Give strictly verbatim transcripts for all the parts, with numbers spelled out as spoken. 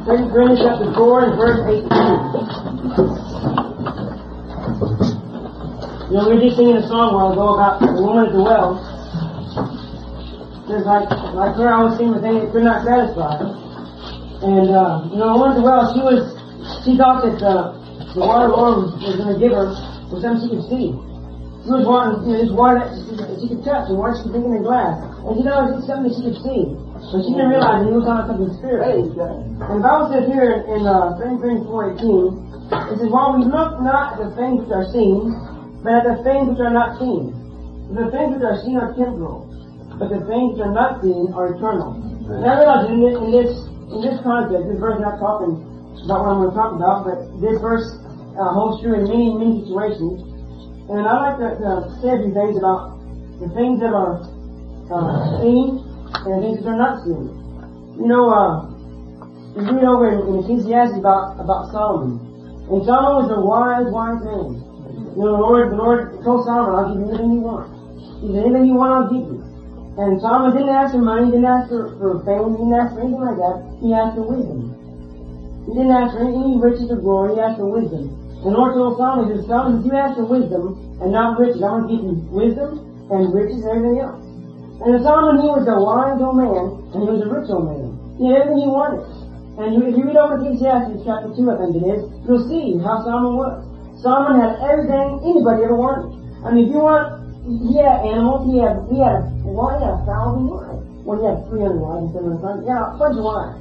Second Corinthians chapter four and verse eighteen. You know, we were just singing a song a while ago about the woman at the well. Just like, like her, I was singing the thing that could not satisfy. And, uh, you know, the woman at the well, she was, she thought that, uh, the water the Lord was, was going to give her was something she could see. She was wanting, you know, this water that she, that she could touch and water she could drink in a glass. And you know, it's something that she could see. But she didn't realize that it was on something spiritual. And the Bible says here in, uh, Second Corinthians four eighteen, it says, while we look not at the things which are seen, but at the things which are not seen. The things which are seen are temporal, but the things which are not seen are eternal. And I realize in this, in this, in this context, this verse is not talking about what I'm going to talk about, but this verse uh, holds true in many, many situations. And I like to uh, say a few things about the things that are uh, seen and the things that are not seen. You know, uh, we read over in, in Ecclesiastes about, about Solomon. And Solomon was a wise, wise man. You know, the Lord, the Lord told Solomon, I'll give you anything you want. He said, anything you want, I'll give you. And Solomon didn't ask for money, didn't ask for, for fame, didn't ask for anything like that. He asked for wisdom. He didn't ask for any, any riches or glory, he asked for wisdom. And the Lord told Solomon, he said, Solomon, if you ask for wisdom and not riches, I'm going to give you wisdom and riches and everything else. And Solomon, he was a wise old man, and he was a rich old man. He had everything he wanted. And you, if you read over Ecclesiastes chapter two, I think it is, you'll see how Solomon was. Solomon had everything anybody ever wanted. I mean, if you want, he had animals, he had, he had, well, he had a thousand wives. Well, he had three hundred wives and seven hundred sons. Yeah, a bunch of wives.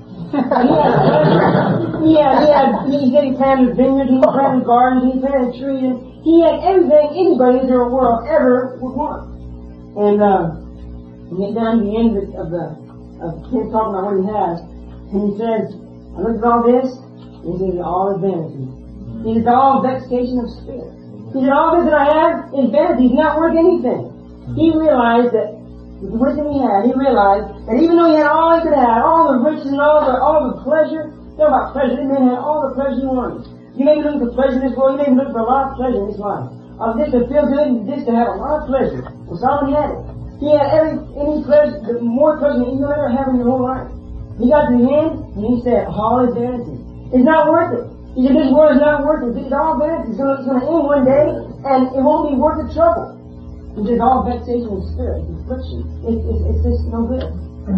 he had, he had, he said he planted vineyards, he planted gardens, he planted trees, and he had everything anybody in the world ever would want. And, uh, we get down to the end of the, of the, of him talking about what he has, and he says, I look at all this, and he says, all is vanity. It is all vexation of spirit. He said, all this that I have is vanity. It's not worth anything. He realized that with the wisdom he had, he realized that even though he had all he could have, all the riches and all the all the pleasure, think about pleasure, this man had all the pleasure he wanted. You may be looking for pleasure in this world, you may be looking for a lot of pleasure in this life. Uh, this to feel good and this to have a lot of pleasure. Well, Solomon had it. He had every any pleasure, the more pleasure than you'll ever have in your whole life. He got to the end and he said, all is vanity. It's not worth it. He said, this world is not worth it. It's all vanity. It's going to end one day, and it won't be worth the trouble. He said, all vexation of spirit, it's affliction. It's, it's, it's just no good.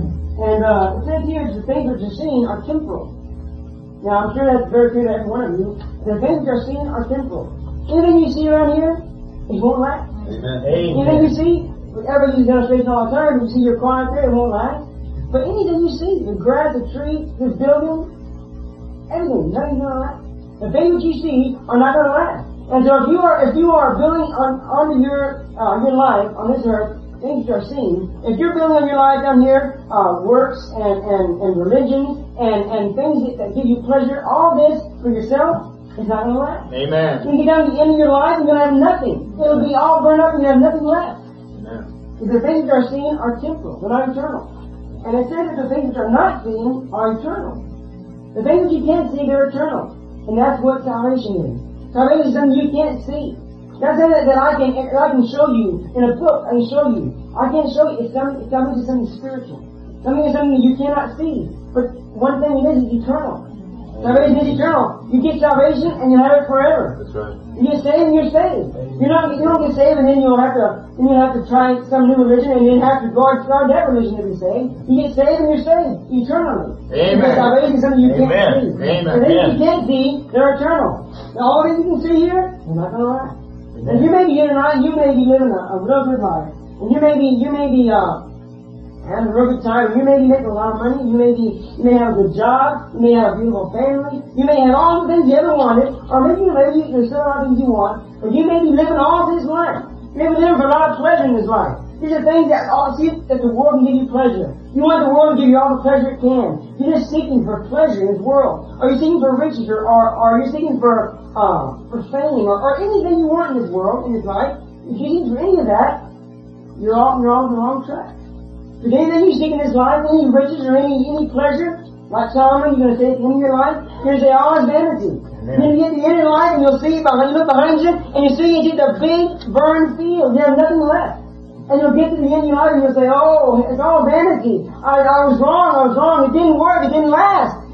And uh, it says here, the things which are seen are temporal. Now, I'm sure that's very clear to every one of you. The things which are seen are temporal. Anything you see around here, it won't last. Amen. Anything you see, whatever you demonstrate all the time, you see your car out there, it won't last. But anything you see, the grass, the tree, this building, everything, nothing's going to last. The things that you see are not going to last. And so if you are, if you are building on, onto your, uh, your life on this earth, things that are seen, if you're building on your life down here, uh, works and, and, and religion and, and things that, that give you pleasure, all this for yourself is not going to last. Amen. When you get down to the end of your life, you're going to have nothing. It'll be all burned up and you have nothing left. Amen. Because the things that are seen are temporal, they're not eternal. And it says that the things that are not seen are eternal. The things that you can't see, they're eternal. And that's what salvation is. Salvation is something you can't see. That's something that, that I can that I can show you in a book. I can show you. I can't show you. It's something. It's something, it's something spiritual. Something is something you cannot see. But one thing it is is eternal. Salvation is eternal. You get salvation and you have it forever. That's right. You get saved and you're saved. You're not. You don't get saved and then you'll have to. Then you'll have to try some new religion and then have to guard guard that religion to be saved. You get saved and you're saved eternally. Amen. Because salvation is something you Amen. can't see. Amen. The things Amen. you can't see, they're eternal. Now, all that you can see here, they're not going to last. And you may be getting right, you may be living a, a real good life, and you may be, you may be uh, having a real good time. You may be making a lot of money. You may be, you may have a good job. You may have a beautiful family. You may have all the things you ever wanted, or maybe maybe there's still a lot of things you want. But you may be living all this life. You may be living for a lot of pleasure in this life. These are things that all see that the world can give you pleasure. You want the world to give you all the pleasure it can. You're just seeking for pleasure in this world. Are you seeking for riches, or are are you seeking for uh for fame, or, or anything you want in this world, in this life? If you're seeking for any of that, you're all you're on the wrong track. If anything you seek in this life, any riches or any any pleasure, like Solomon, you're going to say at the end of your life, you're going to say all is vanity. And then you get to the end of life and you'll see behind you look behind you and you see you get a big burned field. You have nothing left. And you'll get to the end of your life and you'll say, oh, it's all vanity. I, I was wrong, I was wrong. It didn't work, it didn't last.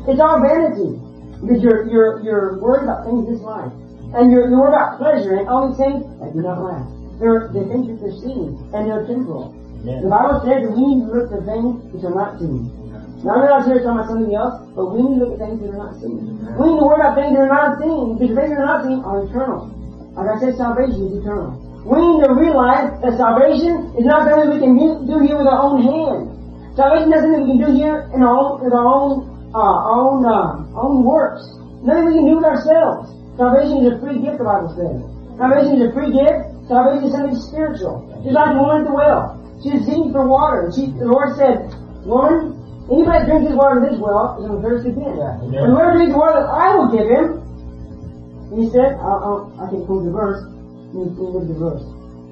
It's all vanity. Because you're, you're, you're worried about things this life. And you're, you're worried about pleasure and all these things that do not last. They're, they think that they're seen and they're temporal. Yeah. The Bible says that we need to look at things which are not seen. Now, I'm not here talking about something else, but we need to look at things that are not seen. We need to worry about things that are not seen, because the things that are not seen are eternal. Like I said, salvation is eternal. We need to realize that salvation is not something we can do here with our own hands. Salvation is something we can do here in our own, with our own, uh, own, uh, own works. Nothing we can do with ourselves. Salvation is a free gift, the Bible says. Salvation is a free gift. Salvation is something spiritual. Just like the woman at the well. She was seeking for water. She, the Lord said, "Woman, anybody that drinks this water in this well is going to thirst again. Yeah. And whoever drinks the water that I will give him," he said, I'll, I'll, I can quote the verse. Let me read the verse.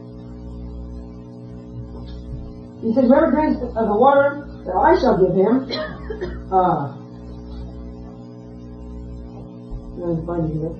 He says, "Whoever drinks of the water that I shall give him," uh, let me find it here.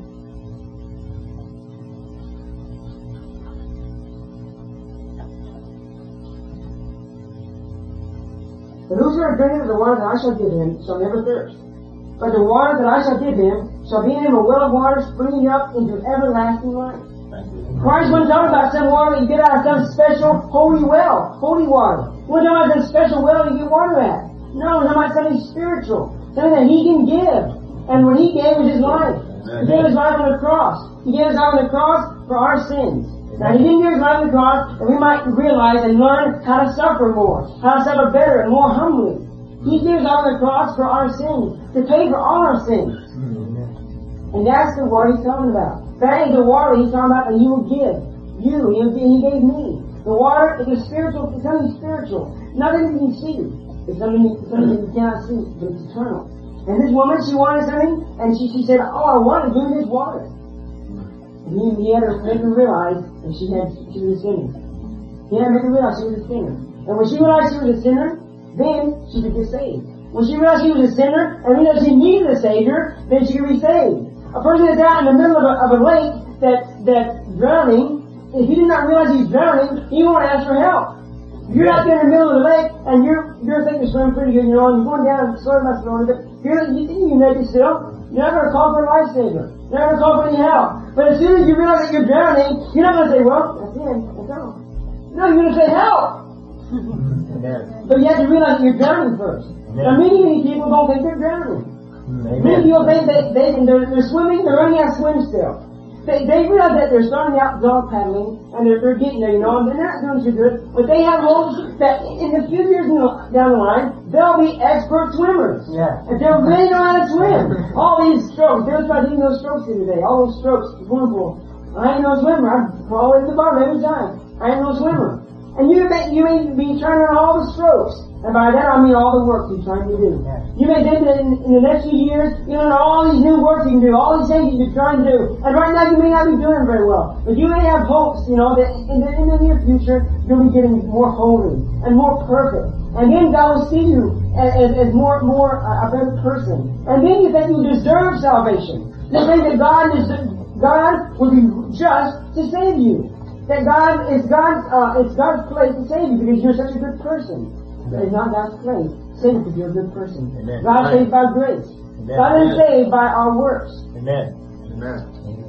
"But whosoever drinketh of the water that I shall give him shall never thirst. But the water that I shall give him shall be in him a well of water springing up into everlasting life." Christ wasn't talking about some water that you get out of some special holy well, holy water. He wasn't talking about some special well you get water at. No, he's talking about something spiritual, something that he can give. And what he gave was his life. He gave his life on the cross. He gave his life on the cross for our sins. Now, he didn't give his life on the cross that we might realize and learn how to suffer more, how to suffer better and more humbly. He gave his life on the cross for our sins, to pay for all our sins. And that's the water he's talking about. That is the water he's talking about that he will give. You, he, he gave me. The water is a spiritual, it's something spiritual. Nothing you can see. It's something, it's something that you cannot see, but it's eternal. And this woman, she wanted something, and she, she said, "Oh, I want to give me this water." And he, he had to make her realize that she had, she was a sinner. He had to make her realize she was a sinner. And when she realized she was a sinner, then she could get saved. When she realized she was a sinner, and realized she needed a Savior, then she could be saved. A person that's out in the middle of a, of a lake that, that's drowning, if he did not realize he's drowning, he won't ask for help. If you're out there in the middle of the lake, and you're, you're thinking you're swimming pretty good, you know, and you're going down and sort of slowly, but you're, you think you make it still. You're not going to call for a lifesaver. You're not going to call for any help. But as soon as you realize that you're drowning, you're not going to say, "Well, that's it, that's all." No, you're going to say, "Help!" But you have to realize that you're drowning first. Now, many, many people don't think they're drowning. Amen. Many people think they, they, they're, they're swimming, they're running out of swim still. They, they realize that they're starting out dog paddling, and they're, they're getting there, you know, and they're not doing too good, but they have hopes that in a few years down the line, they'll be expert swimmers. Yeah. And they'll really know how to swim. All these strokes, they was about to do those strokes here today, all those strokes, wonderful. I ain't no swimmer, I fall into the bottom every time. I ain't no swimmer. And you may, you may be trying to learn all the strokes. And by that I mean all the work you're trying to do. Yeah. You may think that in, in the next few years, you know, all these new works you can do, all these things you're trying to do. And right now you may not be doing very well. But you may have hopes, you know, that in the, in the near future, you'll be getting more holy and more perfect. And then God will see you as, as, as more, more uh, a better person. And then you think you deserve salvation. You think that God is, God will be just to save you. That God is God's, uh, it's God's place to save you because you're such a good person. But it's not God's place to save you because you're a good person. Amen. God right. saves by grace. Amen. God is saved by our works. Amen. Amen.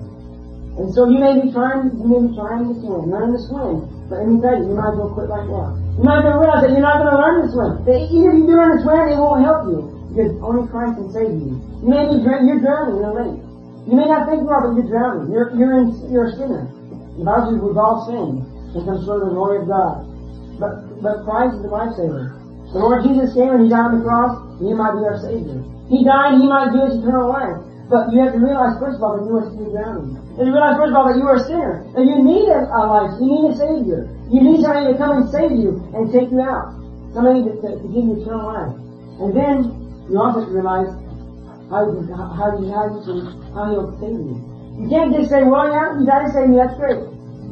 And so you may be trying, you may be trying to swim, learn to swim. But let me tell you, you might as well quit right now. You might as well realize that you're not going to learn to swim. That even if you do learn to swim, it won't help you because only Christ can save you. You may be you're drowning in a lake. You may not think you are, but you're drowning. You're you're in, you're a sinner. The Bible says we've all sinned and come short of the glory of God. But but Christ is the lifesaver. The Lord Jesus came and He died on the cross, and He might be our Savior. He died, and He might give us eternal life. But you have to realize, first of all, that you are still drowning. And you realize, first of all, that you are a sinner. And you need a, a life. You need a Savior. You need somebody to come and save you and take you out. Somebody to, to, to give you eternal life. And then you also have to realize how you how you how you how He'll save you. You can't just say, "Well, yeah, you died to save me. That's great."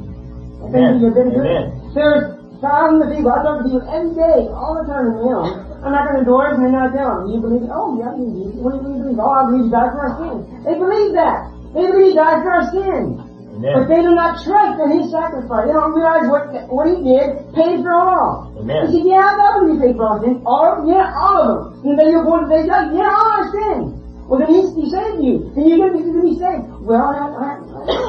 I think you've been good. There's thousands of people. I talk to people every day, all the time in the mail. I'm not going to door them and then I tell them, "Do you believe it?" "Oh, yeah, I believe Jesus." "What do you believe?" "Oh, I believe He died for our sins." They believe that. They believe He died for our sins. Amen. But they do not trust in His sacrifice. They don't realize what what He did paid for all. Amen. He said, yeah, I know He paid for all sins. All, yeah, all of them. And then you're going to say, yeah, all our sins. Well, then He, he saved you. And you're going to be saved. Well, I have, I have,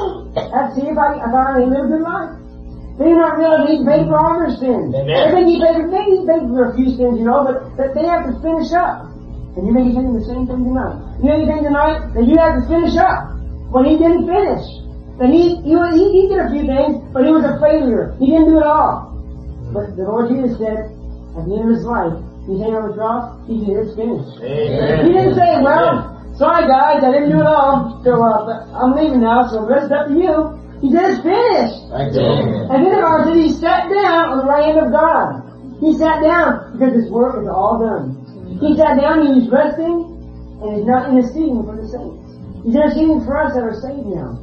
I have to see if I, if I live a good life. They do not realize He paid for all their sins. Amen. They think He paid for, maybe He paid for a few sins, you know, but, but they have to finish up. And you may be saying the same thing tonight. You may be saying tonight that you have to finish up when He didn't finish. That he, he, he, he did a few things, but he was a failure. He didn't do it all. But the Lord Jesus said, at the end of His life, He hung on the cross, He said, it's finished. Amen. He didn't say, well, sorry guys, I didn't do it all, so uh, I'm leaving now, so the rest is up to you. He said, it's finished. Thank you. And then the Bible said He sat down on the right hand of God. He sat down because His work is all done. He sat down and He's resting, and He's not interceding for the saints. He's interceding for us that are saved now.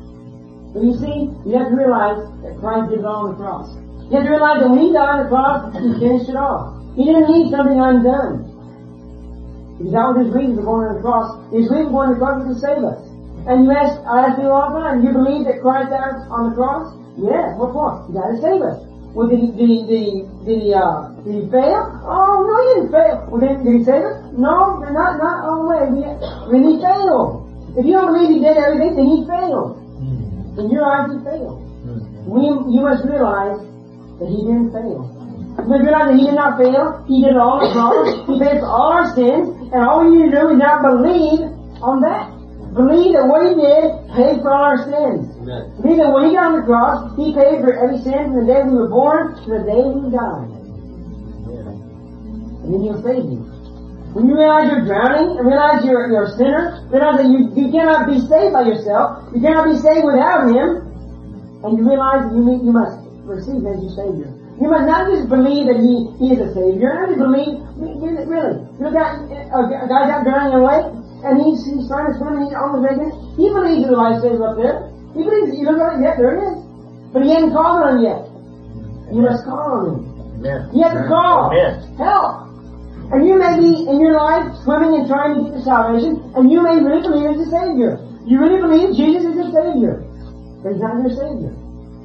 But you see, you have to realize that Christ did it all on the cross. You have to realize that when He died on the cross, He finished it all. He didn't leave something undone. Because that was His reason for going on the cross. His reason for going on the cross was to save us. And you ask, I ask you all the time, you believe that Christ died on the cross? Yeah, what for? He died to save us. Well, did he, did he, did he, did he, uh, did he fail? Oh, no, He didn't fail. Well, did, did He save us? No, not, not all the way. When He failed. If you don't believe He did everything, then He failed. In your eyes, He failed. We, you must realize that He didn't fail. You must realize that He did not fail. He did it all on the cross. He paid for all our sins. And all you need to do is now believe on that. Believe that what He did paid for all our sins. Amen. Believe that when He got on the cross, He paid for every sin from the day we were born to the day we died. Amen. And then He'll save you. When you realize you're drowning, and realize you're, you're a sinner, realize that you, you cannot be saved by yourself, you cannot be saved without Him, and you realize that you, you must receive Him as your Savior. You must not just believe that He, he is a Savior, not just believe, really. You look at a, a guy's out drowning in a lake, and he's, he's trying to swim, and he's almost making it. He believes there's a lifesaver up there. He believes, you look at it, yeah, there it is. But he hasn't called on Him yet. You must call on Him. Amen. You have to call. Amen. Help. And you may be in your life swimming and trying to get to salvation, and you may really believe He's a Savior. You really believe Jesus is your Savior. But He's not your Savior.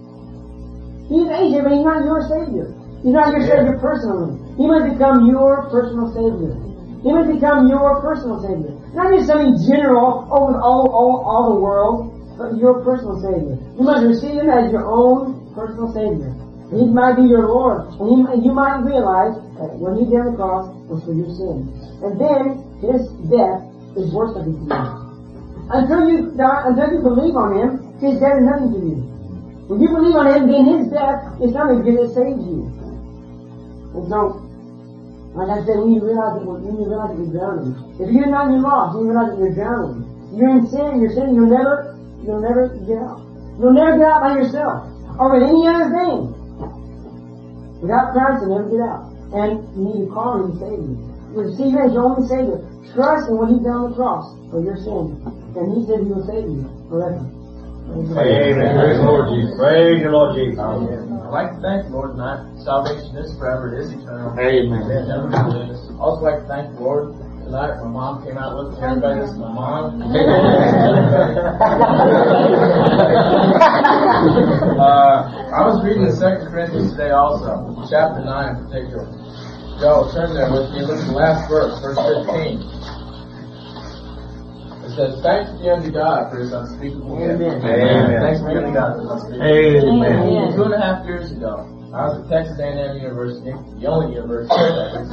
He's a Savior, but He's not your Savior. He's not your Savior personally. He must become your personal Savior. He must become your personal Savior. Not just something general over all, all, all the world, but your personal Savior. You must receive Him as your own personal Savior. He might be your Lord, and, he, and you might realize that what He did on the cross was for your sin. And then His death is worth something to you. Until you die, until you believe on Him, His death is nothing to you. When you believe on Him, then His death is something because it saves you. And so, like I said, when you realize that when you realize that you're drowning, if you're not in your loss, you realize that you're drowning. You're in sin, you're sinning, you'll never, you'll never get out. You'll never get out by yourself or with any other thing. Without Christ, you'll never get out. And you need to call Him to save you. Receive Him as your only Savior. Trust in what He's done on the cross for your sin. And He said He will save you forever. Amen. Amen. Praise the Lord Jesus. Praise the Lord Jesus. Amen. I'd like to thank the Lord tonight. Salvation is forever. It is eternal. Amen. It never lose. I also like to thank the Lord tonight. My mom came out looking for everybody. This is my mom. uh, I was reading the Second Corinthians today also, chapter nine in particular. Go, turn there with me. Look at the last verse, verse fifteen. It says, "Thanks be unto God for His unspeakable gift." Amen. Amen. Thanks be unto God for His unspeakable gift. Amen. Two and a half years ago, I was at Texas A and M University, the only university that and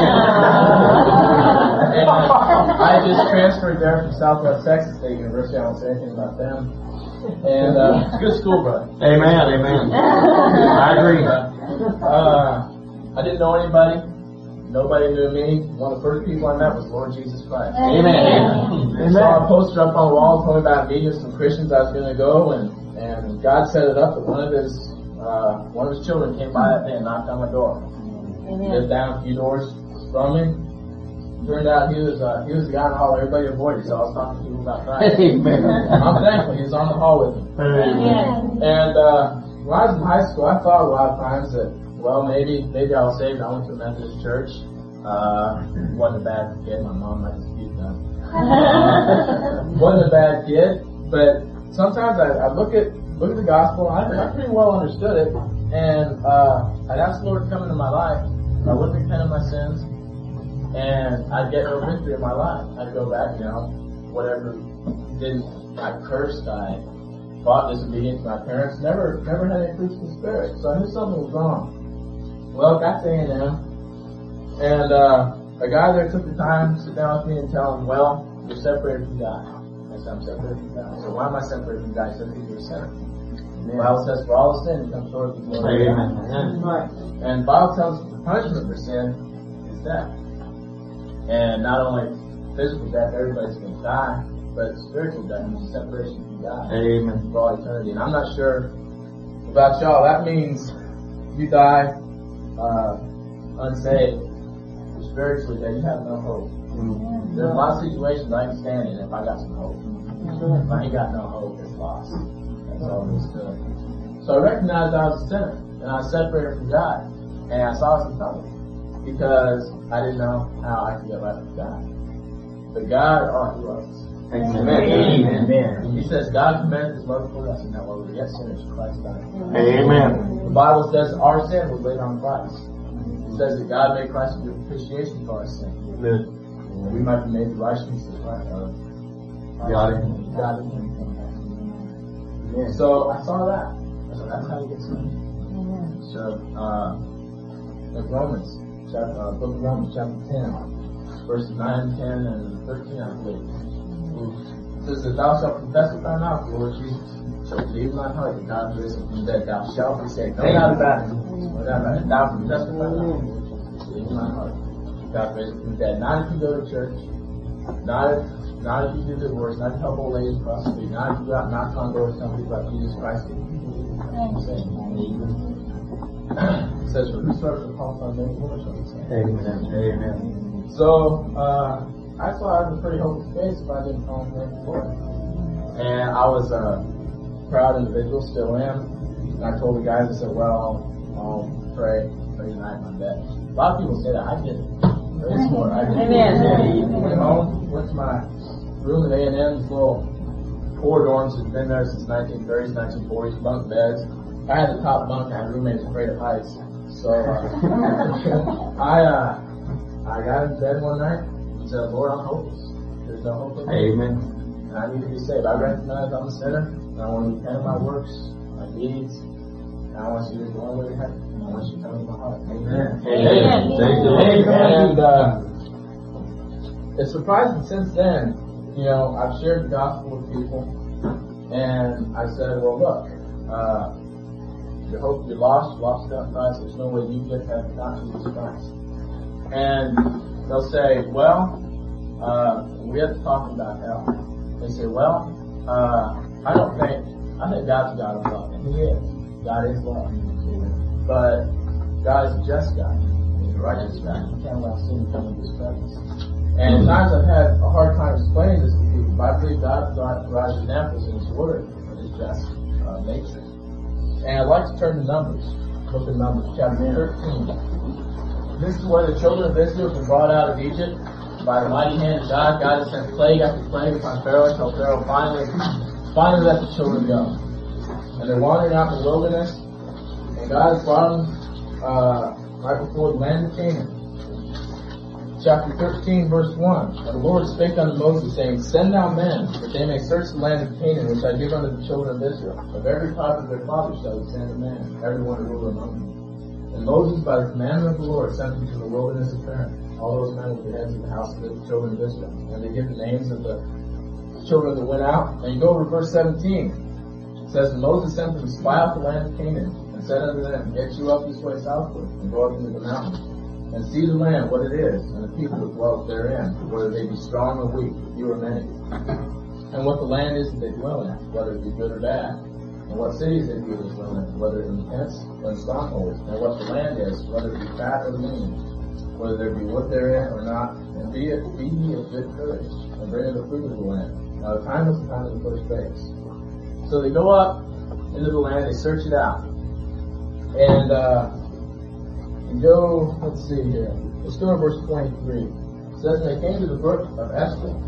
I just transferred there from Southwest Texas State University. I won't say anything about them. And uh, it's a good school, brother. Amen. Amen. I agree. Uh, I didn't know anybody. Nobody knew me. One of the first people I met was Lord Jesus Christ. Amen. I saw a poster up on the wall telling me about meeting with some Christians I was going to go, and, and God set it up that one of his uh, one of his children came by that day and knocked on my door. Amen. Lived down a few doors from me. Turned out he was uh, he was the guy in the hall everybody avoided, so I was talking to people about Christ. Amen. I'm thankful he was on the hall with me. Amen. And uh, when I was in high school, I thought a lot of times that, well, maybe maybe I was saved. I went to a Methodist church. Uh, wasn't a bad kid. My mom might dispute that. Wasn't a bad kid, but sometimes I, I look at gospel. I, I pretty well understood it. And uh, I'd ask the Lord to come into my life. I would repent of my sins. And I'd get no victory in my life. I'd go back, you know, whatever didn't, I cursed, I fought disobedience to my parents, never never had any fruits of the Spirit. So I knew something was wrong. Well, got to A and M, and uh, a guy there took the time to sit down with me and tell him, well, you're separated from God. I said, I'm separated from God. So why am I separated from God? He said, because you're a sinner. The Bible says, for all the sin comes short of the glory of God. Right. And the Bible tells us the punishment for sin is death. And not only physical death, everybody's going to die, but spiritual death is separation from God. Amen. For all eternity. And I'm not sure about y'all. That means you die uh, unsaved, spiritually, that you have no hope. Mm-hmm. There's a lot of situations I can stand in if I got some hope. Mm-hmm. If I ain't got no hope, it's lost. That's all there is to it. So I recognized I was a sinner, and I was separated from God, and I saw some trouble. Because I didn't know how I could get right with God. But God, oh, He loves us. Amen. Amen. Amen. He says, God commended His love for us, and that while we were yet sinners, Christ died. Amen. The Bible says our sin was laid on Christ. It says that God made Christ a propitiation for our sin. Amen. And we might be made the righteousness of Christ. God. God in Him. So I saw that. So that's how you get saved. So, uh, like Romans. Chapter, uh, book of Romans, chapter ten, verses nine, ten, and thirteen, I believe. It says that thou shalt confess with thy mouth the Lord Jesus, shalt believe in thy heart that God is risen from the dead, thou shalt be saved. No doubt about it. No doubt about it. Thou confess with thy mouth, believe in thy heart, God is risen from the dead. Not if you go to church, not if, not if you do the works, not to help old ladies across the street, not if you go out and knock on doors, tell people about Jesus Christ. It says, for whosoever shall call upon the name of the Lord shall be saved. Amen. Amen. So, uh, I thought I was a pretty hopeless case if I didn't call on the name of the Lord. And I was a proud individual, still am. And I told the guys, I said, well, I'll, I'll pray, pray tonight in my bed. A lot of people say that. I didn't. Very smart. I didn't. Amen. Went home, went to my room at A and M, this little four dorms that have been there since nineteen thirties, nineteen forties, bunk beds. I had the top bunk, I had roommates afraid of heights. So, uh, I, uh, I got into bed one night and said, Lord, I'm hopeless. There's no hope in me. Amen. And I need to be saved. I recognize I'm a sinner, and I want to repent of my works, my deeds, and I want you to go away to heaven. I want you to come into my heart. Amen. Amen. Amen. And, uh, it's surprising since then, you know, I've shared the gospel with people, and I said, well, look, uh, your hope, you're lost, you're lost without Christ, there's no way you get to heaven without Jesus Christ. And they'll say, well, uh, we have to talk about hell. They say, well, uh, I don't think, I think God's a God of love. And He is. God is love. But God is a just God. He's a righteous God. He can't allow sin to come into His presence. And at times I've had a hard time explaining this to people, but I believe God provides examples in His Word of His just uh, nature. And I'd like to turn to Numbers. Book of Numbers, chapter thirteen. This is where the children of Israel were brought out of Egypt by the mighty hand of God. God has sent plague after plague upon Pharaoh until Pharaoh finally, finally let the children go. And they're wandering out in the wilderness. And God has brought them uh, right before the land of Canaan. Chapter thirteen, verse one. And the Lord spake unto Moses, saying, Send thou men, that they may search the land of Canaan, which I give unto the children of Israel. Of every tribe of their fathers shall he send a man, every one a ruler among them. And Moses, by the commandment of the Lord, sent them to the wilderness of Paran. All those men were the heads of the house of the children of Israel. And they give the names of the children that went out. And you go over to verse seventeen. It says, And Moses sent them to spy out the land of Canaan, and said unto them, Get you up this way southward, and go up into the mountains. And see the land, what it is, and the people that dwell therein, whether they be strong or weak, few or many. And what the land is that they dwell in, whether it be good or bad. And what cities they be that dwell in, whether in tents or in strongholds. And what the land is, whether it be fat or lean, whether there be wood therein or not. And be it be ye of good courage, and bring in the fruit of the land. Now the time is the time of the first base. So they go up into the land, they search it out. And, uh, And go, let's see here. Let's go to verse twenty-three. It says, And they came to the brook of Eshcol, and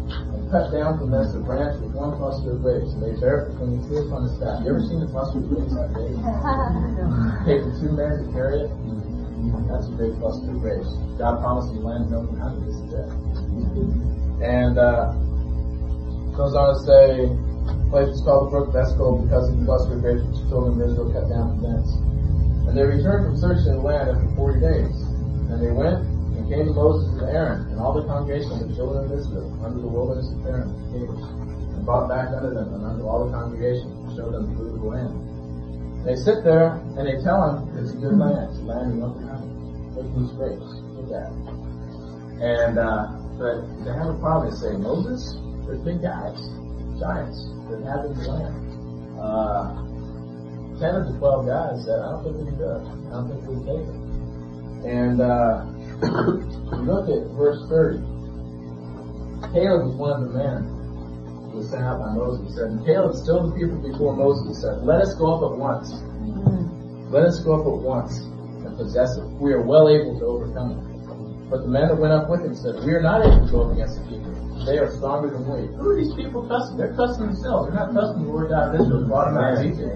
cut down from thence a branch with one cluster of grapes, and they bear it between the two upon the staff. You ever seen a cluster of grapes like that? Taking two men to carry it? That's a big cluster of grapes. God promised him land, milk, and honey. This is it. And uh, goes on to say, the place is called the brook of Eshcol because of the cluster of grapes which the children of Israel cut down from thence. And they returned from searching the land after forty days. And they went and came to Moses and Aaron and all the congregation of the children of Israel under the wilderness of Paran, and brought back unto them and unto all the congregation and showed them the fruit of the land. They sit there and they tell him it's a good land, it's a land of milk and honey. Look at these grapes, look at it. And uh, but they have a problem. They say, Moses, there's big guys, giants that inhabit the land. Uh, ten of the twelve guys said, I don't think we can do it. I don't think we can take it. And uh, you look at verse thirty. Caleb was one of the men who was sent out by Moses. He said, and Caleb still the people before Moses. He said, let us go up at once. Mm-hmm. Let us go up at once and possess it. We are well able to overcome it. But the men that went up with him said, we are not able to go up against the people. They are stronger than we. Who are these people trusting? They're trusting themselves. They're not trusting the Lord God of Israel who brought them out of Egypt.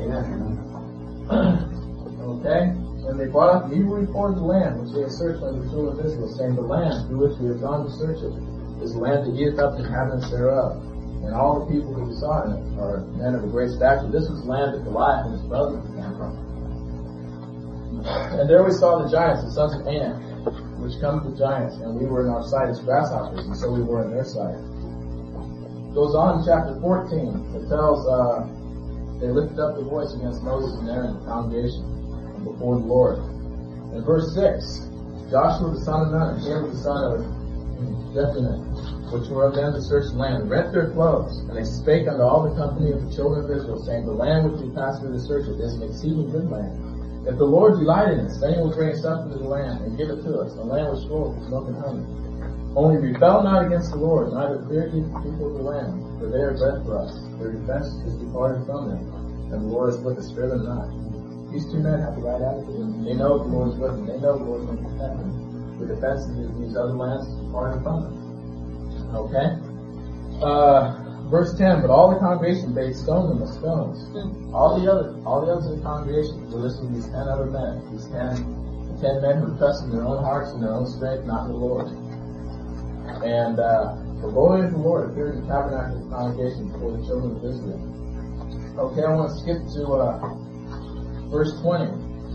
Okay? And they brought up an evil report of the land which they had searched under the children of Israel, saying, the land through which we have gone to search it is the land that eateth up the inhabitants thereof. And all the people who we saw in it are men of a great stature. This was the land that Goliath and his brothers came from. And there we saw the giants, the sons of Anak, which come to the giants, and we were in our sight as grasshoppers, and so we were in their sight. Goes on in chapter fourteen. It tells, uh, they lifted up their voice against Moses and Aaron, the congregation, and before the Lord. In verse six, Joshua the son of Nun and Caleb the son of Jephunneh, which were of them to search the land, rent their clothes, and they spake unto all the company of the children of Israel, saying, the land which we passed through to search it is an exceeding good land. If the Lord delight in us, then he will bring us up into the land and give it to us, a land which flows with milk and honey. Only rebel not against the Lord, neither fear ye the people of the land, for they are bread for us. Their defense is departed from them, and the Lord is with us, fear them not. These two men have the right attitude. They know the Lord is with them. They know the Lord is going to protect them. The defense of these other lands is departed from them. Okay? Uh, verse ten, but all the congregation bade stone them with stones. All the other, all the others in the congregation were listening to these ten other men. These ten, ten men who trusted in their own hearts and their own strength, not in the Lord. And uh, the glory of the Lord appeared in the tabernacle of the congregation before the children of Israel. Okay, I want to skip to uh, verse twenty.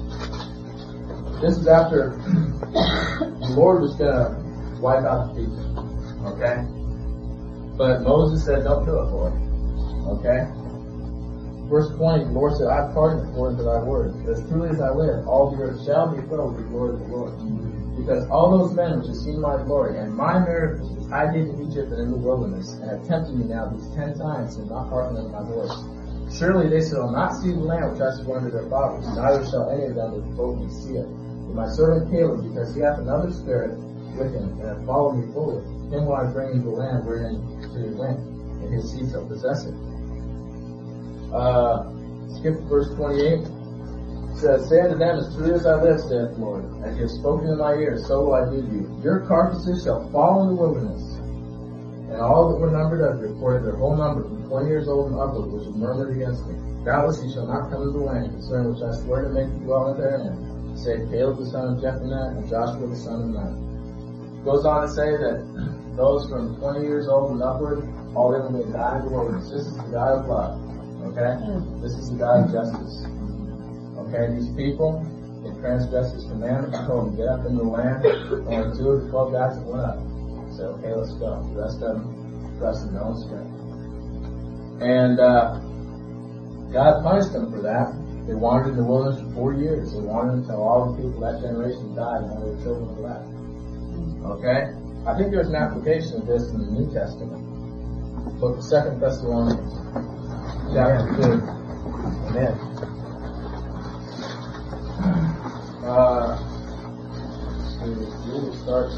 This is after the Lord was going to wipe out the people. Okay? But Moses said, don't do it, Lord. Okay? Verse twenty, the Lord said, I have pardoned according to thy word. But as truly as I live, all the earth shall be filled with the glory of the Lord. Because all those men which have seen my glory and my miracles which I did in Egypt and in the wilderness, and have tempted me now these ten times, and not hearkened unto my voice. Surely they shall not see the land which I swore unto their fathers, neither shall any of them that provoke me see it. But my servant Caleb, because he hath another spirit with him, and hath followed me fully, him will I bring into the land wherein he went, and his seed shall possess it. Uh, skip to verse twenty-eight. It says, say unto them, as truly as I live, saith the Lord, as you have spoken in my ears, so will I do to you. Your carcasses shall fall in the wilderness. And all that were numbered of you reported their whole number from twenty years old and upward, which have murmured against me. Doubtless ye shall not come into the land concerning which I swear to make you dwell therein, save Caleb the son of Jephunneh and Joshua the son of Nun. Goes on to say that those from twenty years old and upward, all of them will die in the wilderness. This is the God of love. Okay? This is the God of justice. Okay? These people, they transgressed his commandment. He told them, get up into the land. Only two of the twelve guys that went up. Said, okay, let's go. The rest of them trust in their own strength. And uh, God punished them for that. They wandered in the wilderness for forty years. They wandered until all the people of that generation died and all their children were left. Okay? I think there's an application of this in the New Testament. Book of Second Thessalonians, chapter two. Amen. Uh, it starts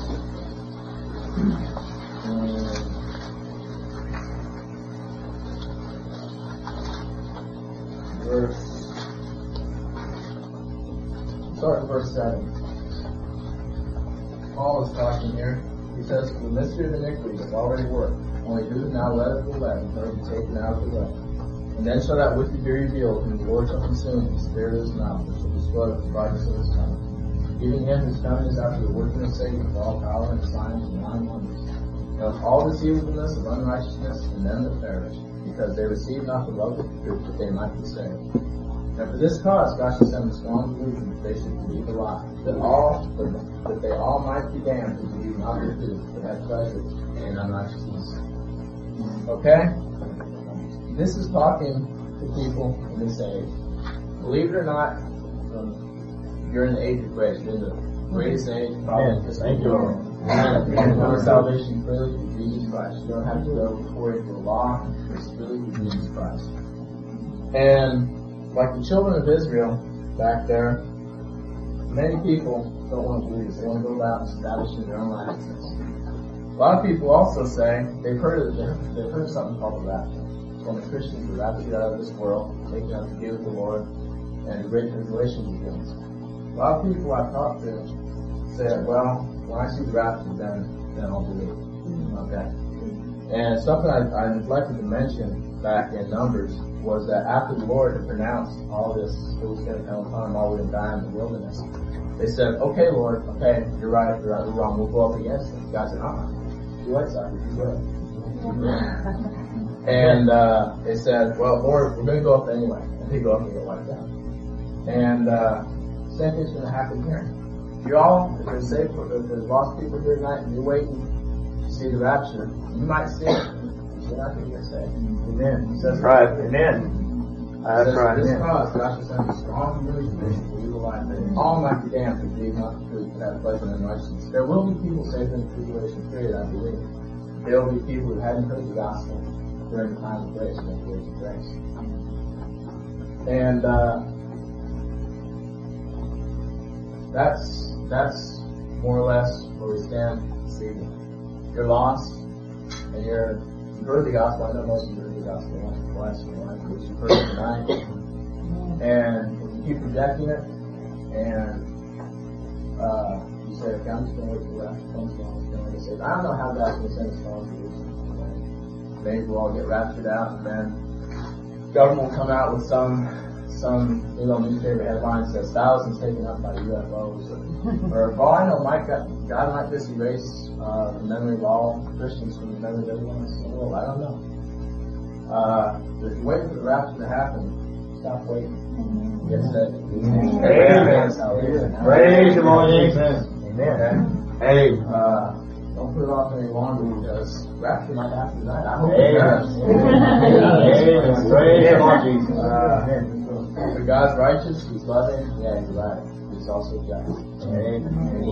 in verse. Start in verse seven. Paul is talking here. He says, the mystery of iniquity is already worked. Only who is now led of the eleven shall be taken out of the way. And then shall that wicked be revealed, whom the Lord shall consume, the spirit of his mouth, which shall destroy with the brightness of his coming. Giving him his coming is after the working of Satan with all power and signs and lying wonders. And with all deceivableness of unrighteousness in them that perish, because they receive not the love of the truth that they might be saved. And for this cause God shall send a strong delusion that they should believe a lie, that all that, that they all might be damned who believe not the truth, but have pleasure in unrighteousness. Okay? This is talking to people in this age. Believe it or not, um, you're in the age of grace. You're in the greatest age, probably in history. Thank you, Lord. You can know salvation clearly through Jesus Christ. You don't have to go before the law. It's really through Jesus Christ. And like the children of Israel back there, many people don't want to believe this. They want to go about establishing their own righteousness. A lot of people also say they've heard of they've heard of something called the rapture. When the Christians are raptured out of this world, taken up to be with the Lord, and the great tribulation begins. A lot of people I've talked to say, well, when I see the rapture, then then I'll believe. Okay. And something I, I neglected to mention back in Numbers was that after the Lord had pronounced all this, it was going to come upon them, all we would die in the wilderness. They said, okay, Lord, okay, you're right, you're right, we're wrong, we'll go up against them. God said, uh-uh. You like sucker, you good. And uh, they said, well, Lord, we're going to go up anyway. And they go up and get wiped out. And uh, same thing's going to happen here. You all, if there's, saved, if there's lost people here tonight and you're waiting to see the rapture, you might see it. You're not going to get saved. Amen. That's right. Amen. That's says, right. For this Amen. cause, God shall send a strong delusion for you to lie, that all might be damned who believe not the truth, but have pleasure in unrighteousness. There will be people saved in the tribulation period, I believe. There will be people who hadn't heard the gospel during the time of grace, and the days of grace. And uh, that's that's more or less where we stand this evening. You're lost, and you're you've heard the gospel. I know most of you heard the gospel once or twice in your life, but you've heard it tonight. And if you keep rejecting it, and uh, you say, okay, I'm just going to wait for the rapture comes along, and they say, I don't know how God's going to send us strong delusion. Maybe we'll all get raptured out, and then government will come out with some some you know newspaper headline that says thousands taken up by U F Os, or, or for all I know, might God, God might just erase uh, the memory of all Christians from the memory of everyone else in the world. I don't know. Uh, if you're waiting for the rapture to happen, stop waiting. Get saved. Amen. Amen. Praise the Lord Jesus. Amen. Hey. Uh, Don't put it off any longer because rapture might happen tonight. I hope Amen. it does. Amen. Praise the Lord Jesus. Uh, for God's righteous, He's loving, yeah, He's right. He's also just. Amen.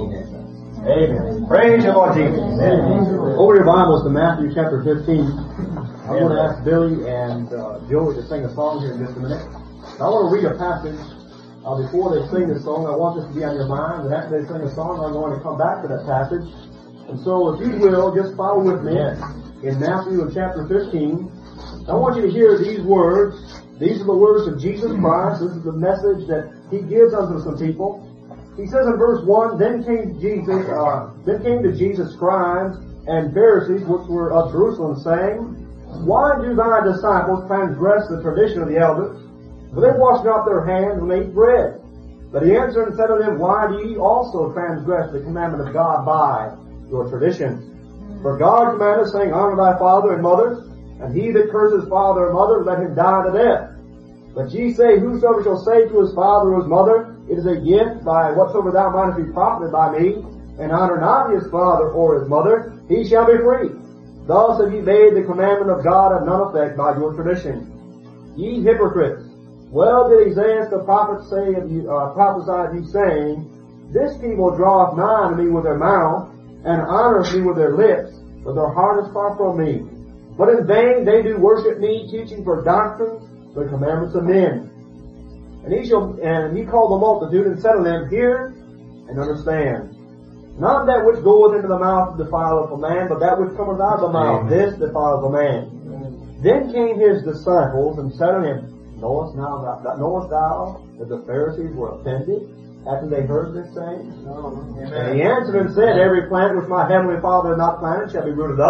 Amen. Praise the Lord Jesus. Amen. Over your Bibles to Matthew chapter fifteen. I'm going to ask Billy and uh, Joey to sing a song here in just a minute. I want to read a passage. Uh, before they sing this song, I want this to be on your mind. And after they sing a song, I'm going to come back to that passage. And so, if you will, just follow with me in Matthew chapter fifteen. I want you to hear these words. These are the words of Jesus Christ. This is the message that He gives unto some people. He says in verse one, Then came Jesus, uh, then came to Jesus scribes and Pharisees, which were of Jerusalem, saying, Why do thy disciples transgress the tradition of the elders? For they wash not their hands when they eat bread. But he answered and said to them, Why do ye also transgress the commandment of God by your traditions? For God commandeth, saying, Honor thy father and mother, and he that curses father or mother, let him die to death. But ye say, Whosoever shall say to his father or his mother, It is a gift by whatsoever thou mightest be profited by me, and honor not his father or his mother, he shall be free. Thus have ye made the commandment of God of none effect by your tradition. Ye hypocrites, well did Isaiah the prophet say of you, uh, prophesy of you, saying, This people draweth nigh unto me with their mouth, and honoreth me with their lips, but their heart is far from me. But in vain they do worship me, teaching for doctrines the commandments of men. And he shall, and he called the multitude and said to them, Hear and understand. Not that which goeth into the mouth defileth a man, but that which cometh out of the mouth, this defileth a man. Then came his disciples and said to him, Knowest now that knowest thou that the Pharisees were offended after they heard this saying? No. And he answered and said, Every plant which my heavenly Father hath not planted shall be rooted up.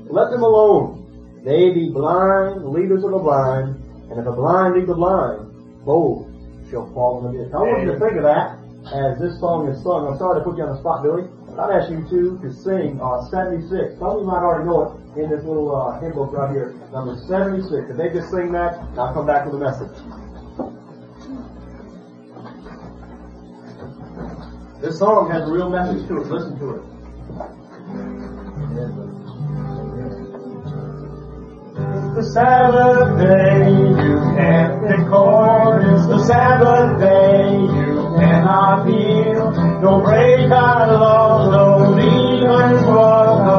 Let them alone. They be blind, leaders of the blind, and if a blind lead the blind, both shall fall in the ditch. I want you to think of that as this song is sung. I'm sorry to put you on the spot, Billy. I'd ask you two to sing uh, seventy-six. Some of you might already know it in this little uh, hymn book right here. Number seventy-six. If they just sing that, I'll come back with a message. This song has a real message to it. Listen to it. It's the Sabbath day, you can't record. It's the Sabbath day, you cannot heal. Don't break our laws, don't even walk the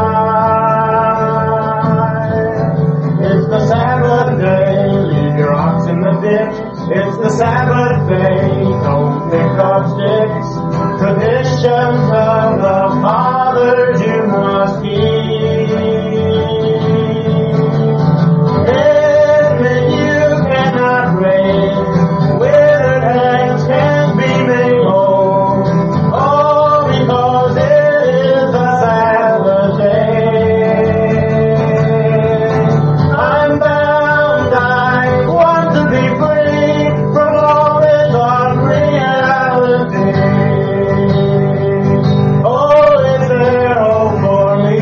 line. It's the Sabbath day, leave your ox in the ditch. It's the Sabbath day, don't pick up sticks. Traditions of the fathers you must keep. Admit you cannot raise, withered hands can be made whole. All because it is the Sabbath day. I'm bound, I want to be free from all this unreality. Oh, is there hope for me?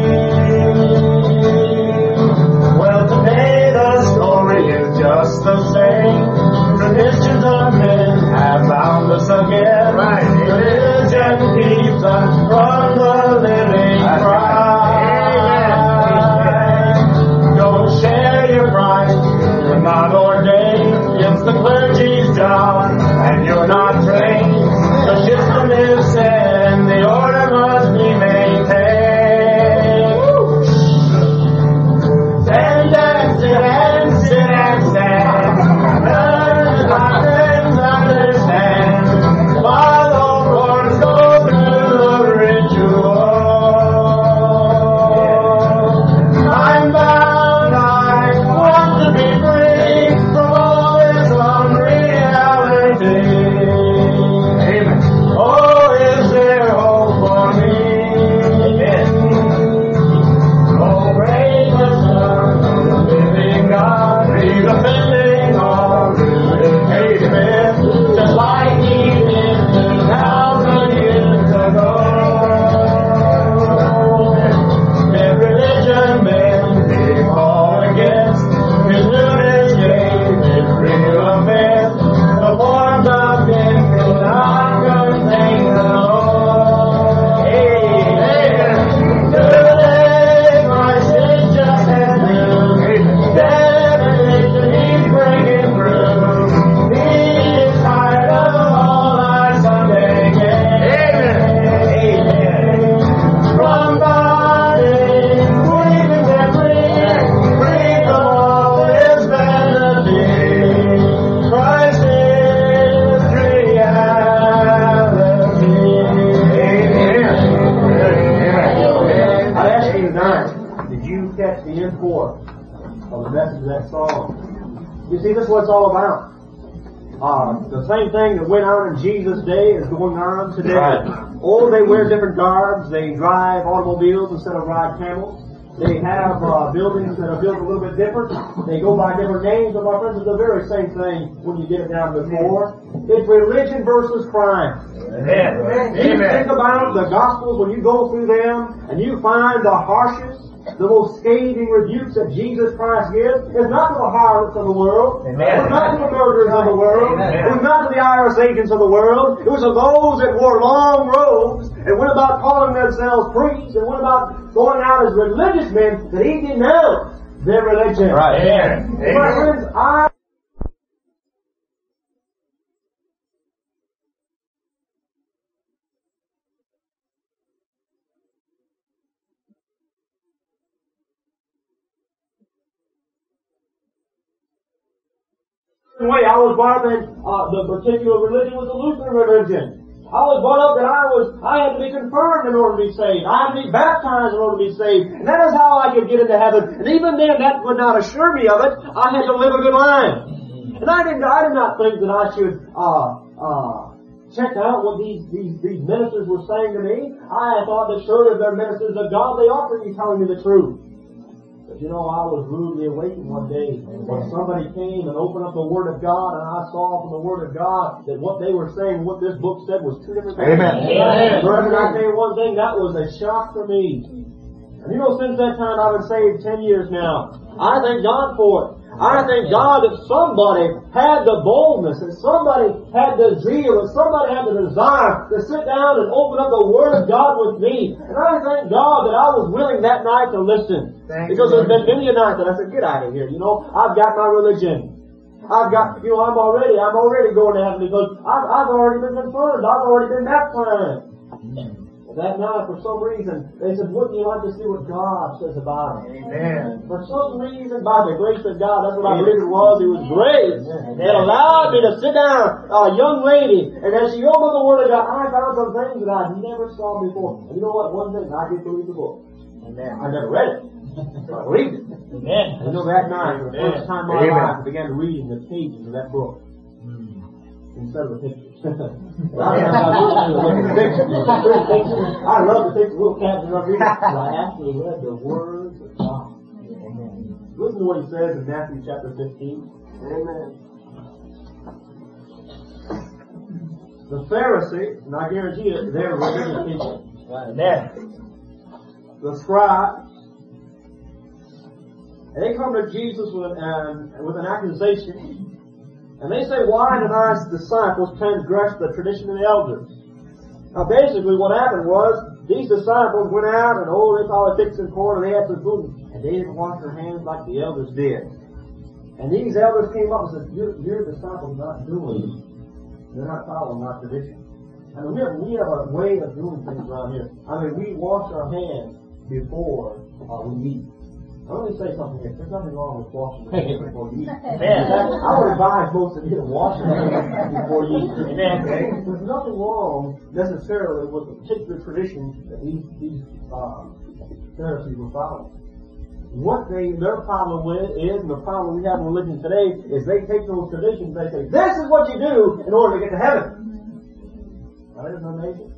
Well, today the story is just the same. Traditions of men have bound us again. Right. Religion keeps us from the living Christ. Don't share your pride. You're not ordained. It's the clergy's job, and you're not trained. The system is set, and the order must be maintained. Stand and sit and sit and stand. Learn the doctrines, understand. Follow orders, go through the ritual. I'm bound, I want to be free from all this unreality. Amen. Oh, is there hope for me? Yes. Oh, praise the Son of the living God, redefending all religious myths, just like He did two thousand years ago. If religion men be all against, His newness gave His real offense. The forms of men cannot contain the Lord. Amen. Today Christ is just as new. Devilish He's breaking through. He is tired of all our Sunday games. Amen. From bondage, weeping and free, free from all His vanity. Christ is reality. Amen. I'd ask you tonight, did you catch the import of the message of that song? You see, this is what it's all about. Uh, the same thing that went on in Jesus' day is going on today. Right. Oh, they wear different garbs. They drive automobiles instead of ride camels. They have uh, buildings that are built a little bit different. They go by different names. But my friends, it's the very same thing when you get it down to the core. It's religion versus crime. Amen. You think about the Gospels, when you go through them and you find the harshest, the most scathing rebukes that Jesus Christ gives, it's not to the harlots of the world. Amen. It was not to the murderers of the world. Amen. It was not to the I R S agents of the world. It was to those that wore long robes and went about calling themselves priests and went about going out as religious men that He denounced their religion. Right. Amen. My friends, I way I was brought up in uh, the particular religion was the Lutheran religion. I was brought up that I was I had to be confirmed in order to be saved. I had to be baptized in order to be saved. And that is how I could get into heaven. And even then that would not assure me of it. I had to live a good life. And I didn't I did not think that I should uh uh checked out what these, these, these ministers were saying to me, I thought that surely if they're ministers of God, they ought to be telling me the truth. But you know, I was rudely awakened one day when somebody came and opened up the Word of God, and I saw from the Word of God that what they were saying, what this book said, was two different things. Amen. Amen. Brethren, I tell you one thing, that was a shock for me. And you know, since that time, I've been saved ten years now. I thank God for it. I thank God that somebody had the boldness, and somebody had the zeal, and somebody had the desire to sit down and open up the Word of God with me. And I thank God that I was willing that night to listen. Thank because you. there's been many a night that I said, get out of here, you know, I've got my religion. I've got, you know, I'm already, I'm already going to heaven because I've, I've already been confirmed. I've already been baptized. That night, for some reason, they said, wouldn't you like to see what God says about it? Amen. For some reason, by the grace of God, that's what I believe it was. It was grace that allowed me to sit down, a young lady, and as she opened the Word of God, I found some things that I never saw before. And you know what? One thing, I did believe the book. Amen. I never read it, but I believed it. Amen. And you know, that night, for the first time in my Amen. life, I began reading the pages of that book instead of the pictures. I love to take the little caption of reading, but I actually read the words of God. Listen to what he says in Matthew chapter fifteen. Amen. The Pharisees, and I guarantee you, they're religious people. Amen. The scribes, and they come to Jesus with an, with an accusation. And they say, why did our disciples transgress the tradition of the elders? Now basically what happened was, these disciples went out and, oh, they call it fixing corn, and they had some food, and they didn't wash their hands like the elders did. And these elders came up and said, your, your disciples are not doing it. They're not following our tradition. I mean, we have, we have a way of doing things around here. I mean, we wash our hands before uh, we eat. Now, let me say something here. There's nothing wrong with washing your hands before you eat. In fact, I would advise most of you to wash your hands before you eat. Amen. There's nothing wrong necessarily with the particular tradition that these, these uh, Pharisees were following. What they, their problem with is, and the problem we have in religion today, is they take those traditions and they say, this is what you do in order to get to heaven. Now, isn't that amazing?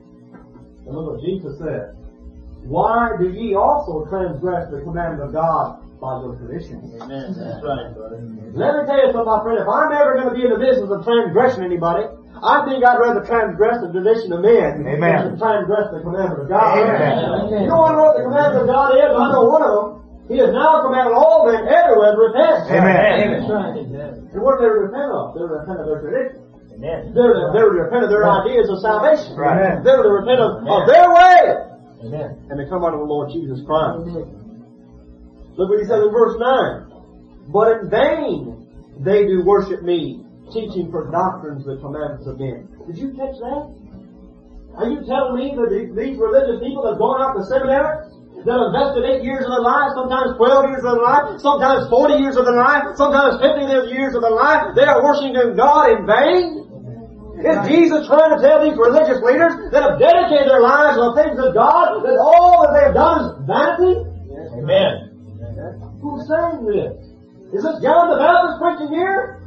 And look what Jesus said. Why do ye also transgress the commandment of God by your traditions? Amen. That's right, brother. Let me tell you something, my friend. If I'm ever going to be in the business of transgressing anybody, I think I'd rather transgress the tradition of men Amen. than transgress the commandment of God. Amen. You know what the commandment of God is? I know one of them. He has now commanded all men everywhere to repent. Amen. That's right. And what do they repent of? They repent of their tradition. Amen. They're to, they're to repent of their ideas of salvation. Right. They're to repent of, of their way. Amen. And they come under the Lord Jesus Christ. Look what he says in verse nine. But in vain they do worship me, teaching for doctrines the commandments of men. Did you catch that? Are you telling me that these religious people that have gone out to seminary, that have invested eight years of their life, sometimes twelve years of their life, sometimes forty years of their life, sometimes fifty years of their life, they are worshiping God in vain? Is Jesus trying to tell these religious leaders that have dedicated their lives to the things of God that all that they have done is vanity? Yes. Amen. Who's saying this? Is this John the Baptist preaching here?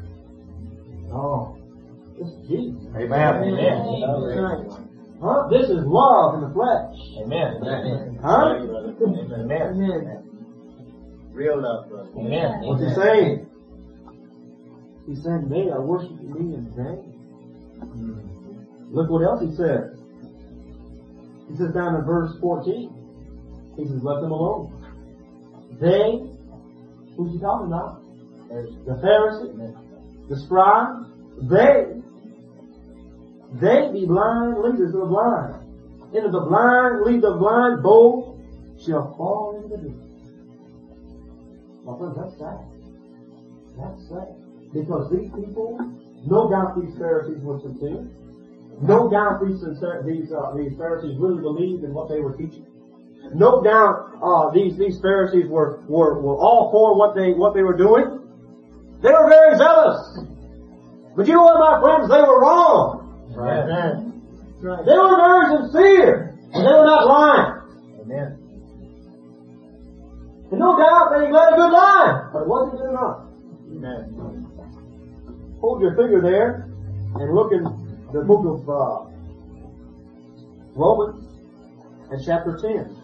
No. This is Jesus. Amen. Amen. Huh? This is love in the flesh. Amen. Amen. Huh? Amen. Amen. Real love, brother. Amen. What's he saying? He's saying they are worshiping me in vain. Look what else he says. He says down in verse fourteen. He says, let them alone. They, who's he talking about? The Pharisees, the scribes, they, they be blind leaders of the blind. Into the blind lead the blind, both shall fall into the deep. My friends, that's sad. That's sad. Because these people, no doubt these Pharisees were sincere. No doubt these sincere, these uh, these Pharisees really believed in what they were teaching. No doubt uh, these these Pharisees were, were were all for what they what they were doing. They were very zealous. But you know what, my friends? They were wrong. Right. Amen. Right. They were very sincere, and they were not lying. Amen. And no doubt they led a good life, but it wasn't good enough. Amen. Hold your finger there and look in the book of uh, Romans and chapter ten.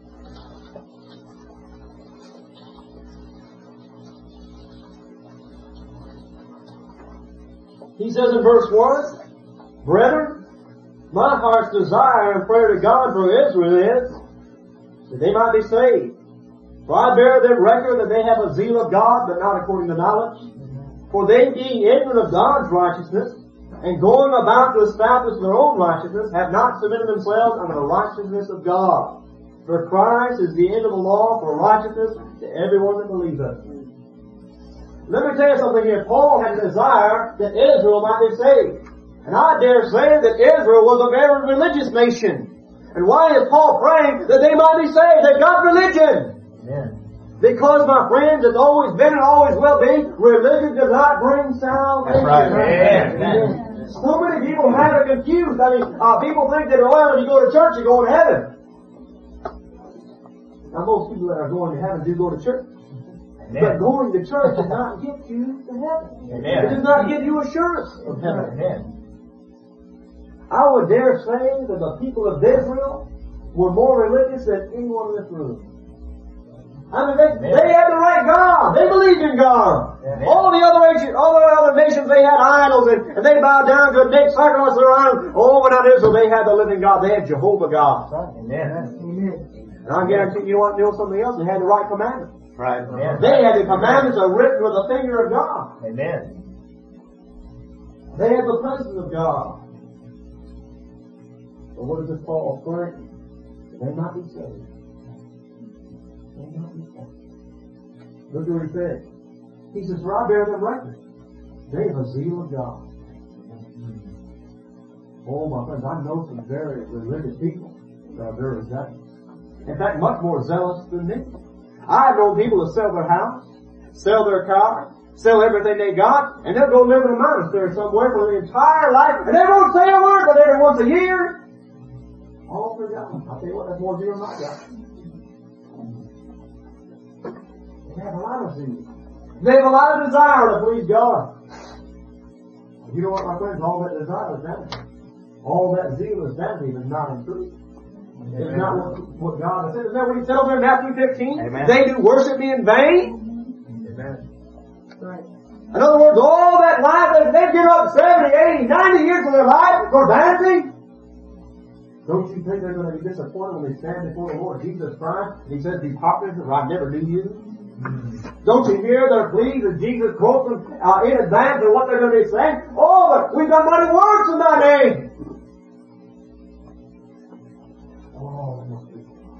He says in verse one, Brethren, my heart's desire and prayer to God for Israel is that they might be saved. For I bear them record that they have a zeal of God, but not according to knowledge. For they, being ignorant of God's righteousness, and going about to establish their own righteousness, have not submitted themselves unto the righteousness of God. For Christ is the end of the law for righteousness to everyone that believeth. Let me tell you something here. Paul had a desire that Israel might be saved. And I dare say that Israel was a very religious nation. And why is Paul praying that they might be saved? They got religion. Amen. Because, my friends, it's always been and always will be, religion does not bring salvation. That's right. Amen. Amen. So many people have it confused. I mean, uh, people think that, well, when you go to church, you go to heaven. Now, most people that are going to heaven do go to church. Amen. But going to church does not get you to heaven. Amen. It does not give you assurance of heaven. Amen. I would dare say that the people of Israel were more religious than anyone in this room. I mean, they, they had the right God. They believed in God. Amen. All the other nations, all the other nations, they had idols and, and they bowed down to a naked sacrifice of their idols. Oh, but not Israel. They had the living God. They had Jehovah God. Amen. And I guarantee you, you want to know something else? They had the right commandments. Right. Amen. They had the commandments are written with the finger of God. Amen. They had the presence of God. But what does this Paul pray? They might be saved. They might be saved. Look what he says. He says, for I bear them record. They have a zeal of God. Oh, my friends, I know some very religious people that are very zealous. In fact, much more zealous than me. I've known people that sell their house, sell their car, sell everything they got, and they'll go live in a monastery somewhere for their entire life, and they won't say a word but every once a year. All for God. I'll tell you what, that's more zeal than I got. They have a lot of zeal. They have a lot of desire to please God. You know what, my friends? All that desire is vanity. All that zeal is vanity, but not in truth. It's not what, what God has said. Isn't that what he said over in Matthew fifteen? Amen. They do worship me in vain. Amen. Right. In other words, all that life, they, they give up seventy, eighty, ninety years of their life for vanity. Don't you think they're going to be disappointed when they stand before the Lord Jesus Christ and he says, depart from me, for I never knew you? Don't you hear their pleas as Jesus quotes them uh, in advance of what they're going to be saying? Oh, but we've done mighty works in thy name. Oh, that must be.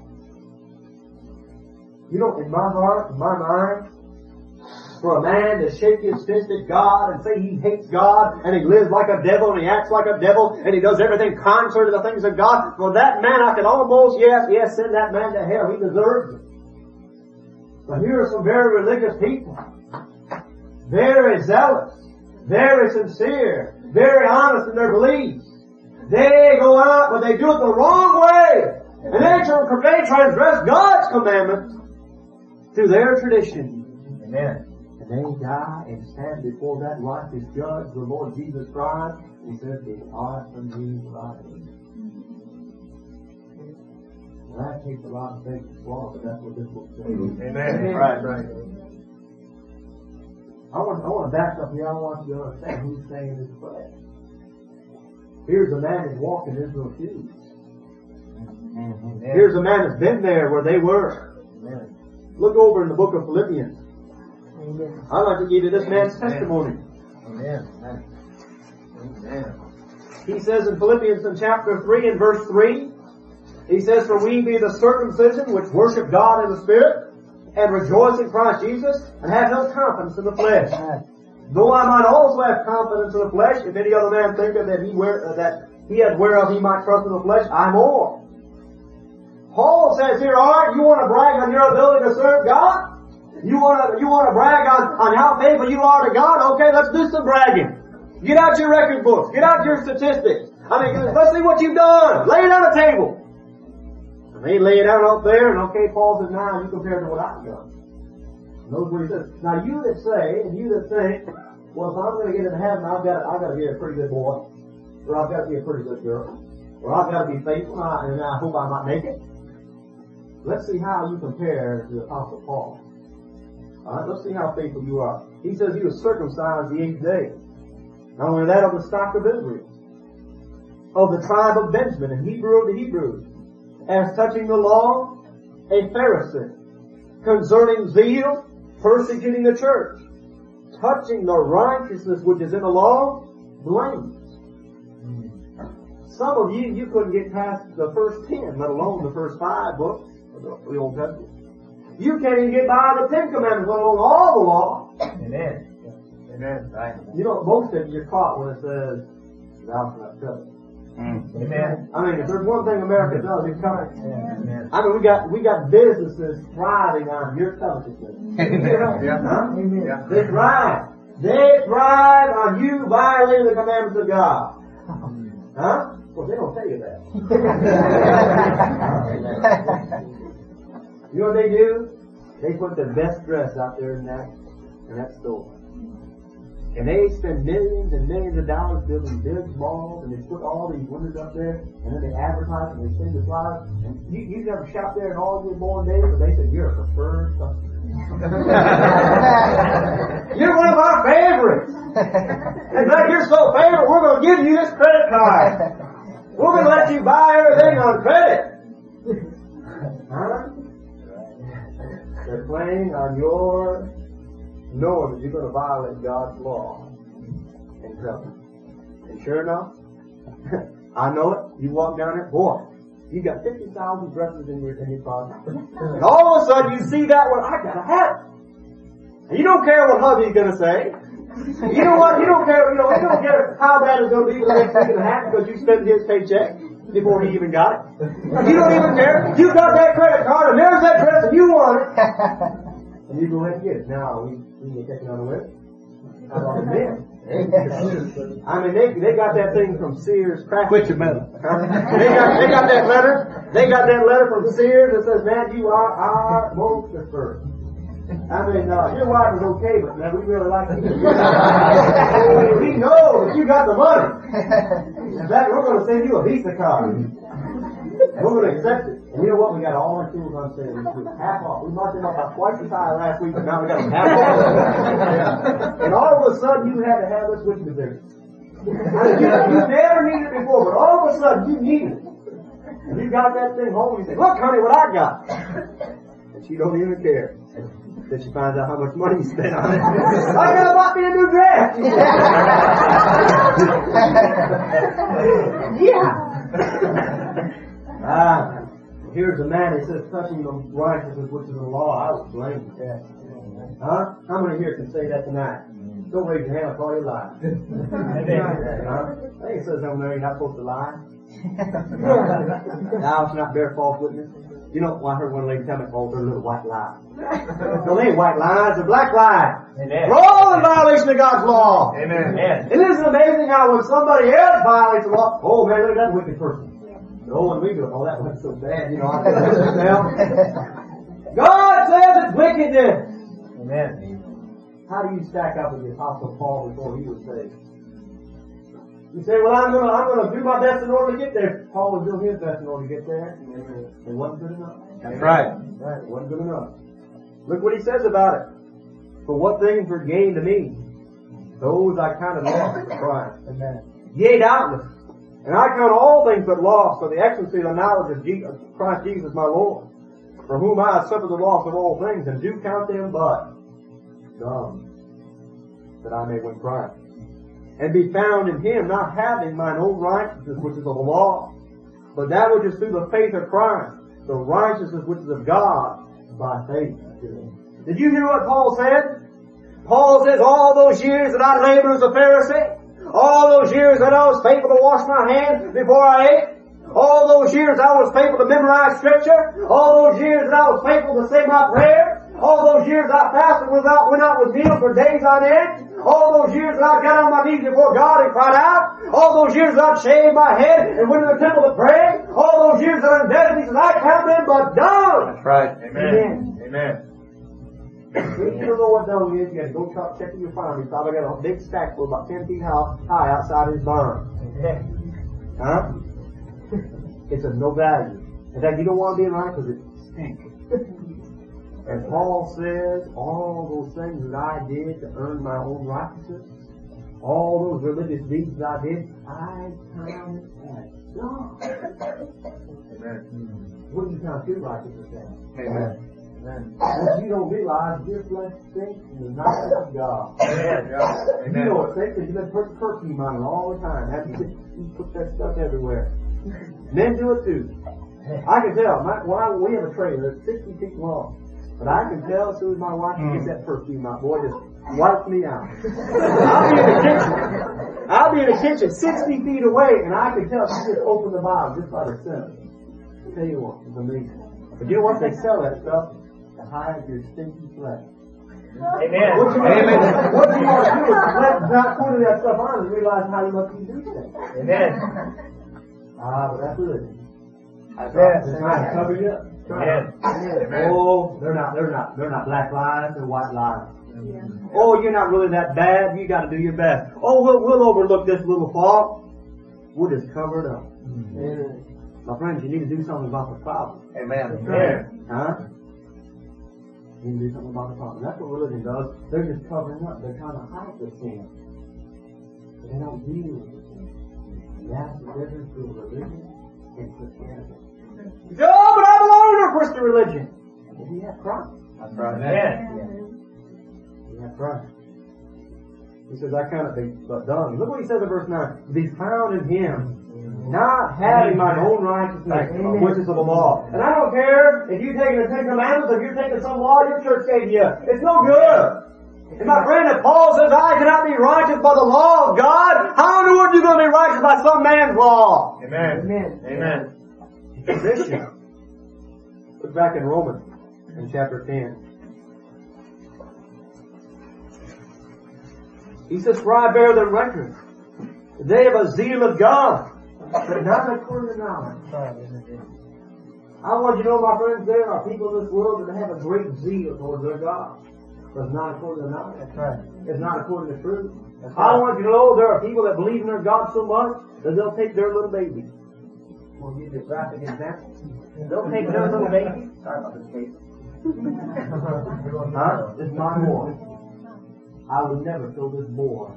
You know, in my heart, in my mind, for a man to shake his fist at God and say he hates God and he lives like a devil and he acts like a devil and he does everything contrary to the things of God, for that man I could almost, yes, yes, send that man to hell. He deserves it. But here are some very religious people. Very zealous. Very sincere. Very honest in their beliefs. They go out, but they do it the wrong way. And they, they transgress God's commandments to their tradition. Amen. And they die and stand before that righteous judge, the Lord Jesus Christ. He says, depart from me, for I hate you. Well, that takes a lot of faith to swallow, but that's what this book says. Amen. Amen. Right, right. I want, I want to back up here. I want you to understand who's saying this prayer. Here's a man who's walking Israel's shoes. Amen. Here's a man that's been there where they were. Amen. Look over in the book of Philippians. Amen. I'd like to give you this man's testimony. Amen. Amen. He says in Philippians in chapter three and verse three, he says, for we be the circumcision which worship God in the Spirit, and rejoice in Christ Jesus, and have no confidence in the flesh. Though I might also have confidence in the flesh, if any other man thinketh that he wear, uh, that he had whereof he might trust in the flesh, I more. Paul says here, alright, you want to brag on your ability to serve God? You want to, you want to brag on, on how faithful you are to God? Okay, let's do some bragging. Get out your record books. Get out your statistics. I mean, let's see what you've done. Lay it on the table. And they lay it out up there, and okay, Paul says, now you compare to what I've done. Notice what he says. Now you that say, and you that think, well, if I'm going to get into heaven, I've got, I've got to be a pretty good boy. or I've got to be a pretty good girl, or I've got to be faithful, and I, and I hope I might make it. Let's see how you compare to the Apostle Paul. Alright, let's see how faithful you are. He says he was circumcised the eighth day. Not only that, of the stock of Israel, of the tribe of Benjamin, and Hebrew of the Hebrews. As touching the law, a Pharisee. Concerning zeal, persecuting the church. Touching the righteousness which is in the law, blameless. Some of you, you couldn't get past the first ten, let alone the first five books of the Old Testament. You can't even get by the Ten Commandments, let alone all the law. Amen. Amen. Right. You know, most of you are caught when it says, thou shalt not covet. Mm. Amen. I mean, if there's one thing America does, it's covet. Amen. I mean, we got we got businesses thriving on your covetousness. Yeah. Huh? Yeah. They thrive. They thrive on you violating the commandments of God. Huh? Well, they don't tell you that. You know what they do? They put the best dress out there in that in that store. And they spend millions and millions of dollars building big malls, and they put all these windows up there, and then they advertise and they send the flyers. And you, you never shop there in all your born days, but they say you're a preferred customer. You're one of our favorites. In fact, you're so favorite, we're going to give you this credit card. We're going to let you buy everything on credit. Huh? They're playing on your knowing that you're going to violate God's law and covenant. And sure enough, I know it. You walk down there, boy, you got fifty thousand dresses in your in your closet. And all of a sudden you see that one, I gotta have it. And you don't care what hubby's gonna say. You know what? You don't care, you know, you don't care how bad it's gonna be the next week and a half because you spent his paycheck before he even got it. You don't even care. You got that credit card and there's that dress and you want it. And you go ahead and get it. Now, we, we can take another way. How about the men? I mean, they they got that thing from Sears Craft. Quit your mouth. They got they got that letter. They got that letter from Sears that says, "Man, you are our most preferred." I mean, uh, your wife is okay, but man, we really like you. We know that you got the money. In fact, we're going to send you a Visa card. We're going to accept it. And you know what? We got all our tools on sale. Half off. We marked them up about twice as high last week, but now we got them half off. And all of a sudden, you had to have this with you there. I mean, you, you never needed it before, but all of a sudden, you need it. And you got that thing home, and you say, "Look, honey, what I got." And she don't even care. Then she finds out how much money you spent on it. I could have bought me a new dress. Yeah. Ah, here's a man who says, touching the righteousness which is the law, I was blamed. Yeah. Huh? How many here can say that tonight? Don't raise your hand, I'll call you a lie. Huh? I think it says over there you're not supposed to lie. Thou shalt not bear false witness. You know, well, I heard one lady tell me, oh, they're little white lies. No, they ain't white lies, they're black lies. Amen. We're all in violation of God's law. Amen. Amen. It isn't amazing how when somebody else violates the law, oh man, look at that wicked person. Oh, when we go, oh, that wasn't so bad, you know, I can do it now. God says it's wickedness. Amen. How do you stack up with the Apostle Paul before he was saved? You say, well, I'm gonna, I'm gonna do my best in order to get there. Paul was doing his best in order to get there. It wasn't good enough. That's right. Right, it wasn't good enough. Look what he says about it. For what things were gain to me, those I counted lost for Christ. Amen. Yea, doubtless. And I count all things but loss for the excellency of the knowledge of Jesus, Christ Jesus my Lord, for whom I have suffered the loss of all things, and do count them but dung, that I may win Christ, and be found in Him, not having mine own righteousness which is of the law, but that which is through the faith of Christ, the righteousness which is of God by faith. Did you hear what Paul said? Paul says, all those years that I labored as a Pharisee, all those years that I was faithful to wash my hands before I ate, all those years I was faithful to memorize Scripture, all those years that I was faithful to say my prayers, all those years I fasted without, went out with meals for days on end, all those years that I got on my knees before God and cried out, all those years that I shaved my head and went to the temple to pray, all those years that I'm dead, he says, I count them but dung. That's right. Amen. Amen. Amen. If you don't know what dung is, you got to go check, check in your farm. He probably got a big stack full about ten feet high outside his barn. Huh? It's of no value. In fact, you don't want to be around because it stinks. And Paul says, all those things that I did to earn my own righteousness, all those religious deeds that I did, I count as God. Amen. What do you count your righteousness as? Amen. Amen. What you don't realize, your flesh stinks and you're not of God. Amen. You know it stinks because you've been putting perfume on it all the time. Haven't you? You put that stuff everywhere. Men do it too. I can tell. My, when I, we have a trailer that's sixty feet long. But I can tell as soon as my wife gets that perfume out, boy, just wipes me out. I'll be in the kitchen. I'll be in the kitchen sixty feet away, and I can tell she just opened the bottle just by the scent. I'll tell you what, it's amazing. But you know what? They sell that stuff to hide your stinky flesh. Amen. What you, Amen. What you want to do is let God put that stuff on and realize how you must be doing things. Amen. Ah, but that's religion. That's right. They're trying to cover you up. Amen. Amen. Oh, they're not, they're not, they're not black lies, they're white lies. Yeah. Oh, you're not really that bad, you gotta do your best. Oh, we'll, we'll overlook this little fault. We'll just cover it up. Mm-hmm. My friends, you need to do something about the problem. Amen. Amen. Huh? You need to do something about the problem. That's what religion does. They're just covering up. They're trying to hide the sin. But they don't deal with the sin. And that's the difference between religion and Christianity. You say, oh, but I belong to a Christian religion. Well, you have Christ. That's right. Amen. You have Christ. He says, I cannot be but done. Look what he says in verse nine. Be found in him, not having mine own righteousness, which is of the law. And I don't care if you're taking the Ten Commandments, if you're taking some law your church gave you. It's no good. And my friend, if Paul says, I cannot be righteous by the law of God, how in the world are you going to be righteous by some man's law? Amen. Amen. Amen. Position. Look back in Romans in chapter ten. He says, for I bear the record that they have a zeal of God, but not according to knowledge. I want you to know, my friends, there are people in this world that have a great zeal towards their God, but it's not according to knowledge. That's right. It's not according to truth. That's right. I want you to know there are people that believe in their God so much that they'll take their little baby. We'll give you a graphic example. They'll take their little baby. Sorry about this case. Huh? It's my boy. I would never throw this boy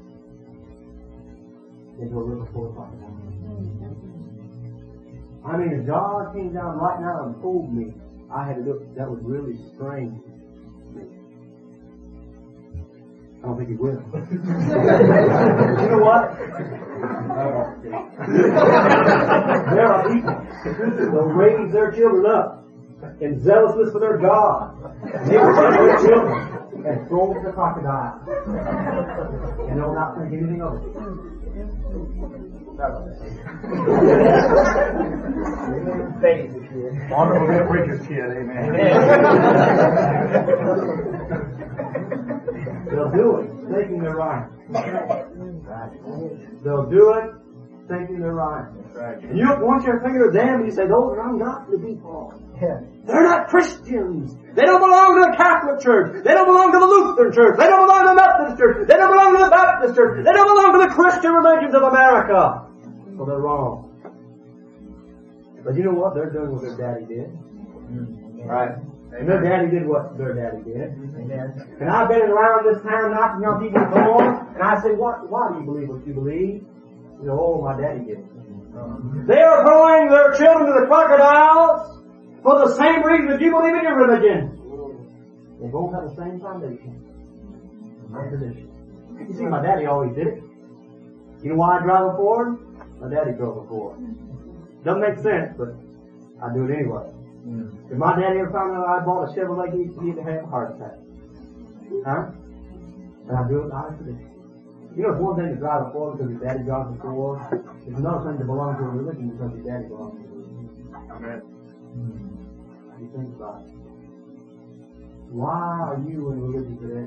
into a river full of fire. I mean, if God came down right now and told me I had to do it, that was really strange to me. I don't think He will. You know what? There are people that raise their children up in zealousness for their God. They will take their children and throw them to the crocodile. And they'll not think anything of it. Faith the kid. Honorable get preacher's kid, amen. They'll do it thinking they're right. They'll do it thinking they're right. And you don't want your finger at them and you say, those are ungodly people. They're not Christians. They don't belong to the Catholic Church. They don't belong to the Lutheran Church. They don't belong to the Methodist Church. They don't belong to the Baptist Church. They don't belong to the Christian religions of America. So they're wrong. But you know what? They're doing what their daddy did. Right? And their daddy did what their daddy did. Amen. And I've been around this town knocking on people's doors, and I say, what, why do you believe what you believe? You know, oh, my daddy did. They are throwing their children to the crocodiles for the same reason that you believe in your religion. They both have the same foundation. My tradition. You see, my daddy always did it. You know why I drive a Ford? My daddy drove a Ford. Doesn't make sense, but I do it anyway. Mm. If my daddy ever found out I bought a Chevrolet, he'd, he'd have a heart attack. Huh? And I do it out of tradition. You know, it's one thing to drive a Ford because your daddy drives a Ford. It's another thing to belong to a religion because your daddy belongs to a religion. Amen. You think about it. Why are you in religion today?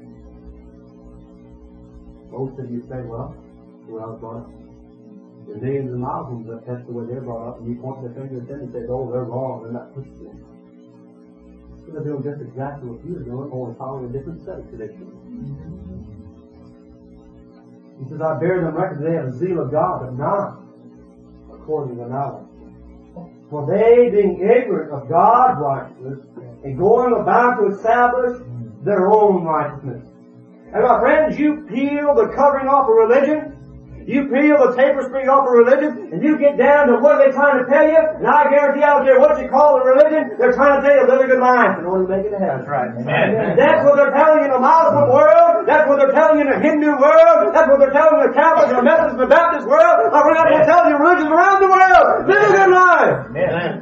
Most of you say, well, the way I was brought up. There's millions of Muslims that that's the way they're brought up, and you point the finger at them and say, oh, they're wrong, they're not Christian. They're doing just exactly what you're doing, only following a different set of traditions. He says, I bear them record they have the zeal of God, but not according to the knowledge. For they, being ignorant of God's righteousness, and going about to establish their own righteousness. And my friends, you peel the covering off of religion, you peel the tapestry off of religion, and you get down to what they're trying to tell you, and I guarantee I don't care what you call the religion, they're trying to tell you live a good life in order to make it to heaven. That's right. Amen. That's what they're telling you in the Muslim world, that's what they're telling you in the Hindu world, that's what they're telling the Catholic, the Methodist, the Baptist world, or we're not going to tell you religions around the world. Live a good life. Amen.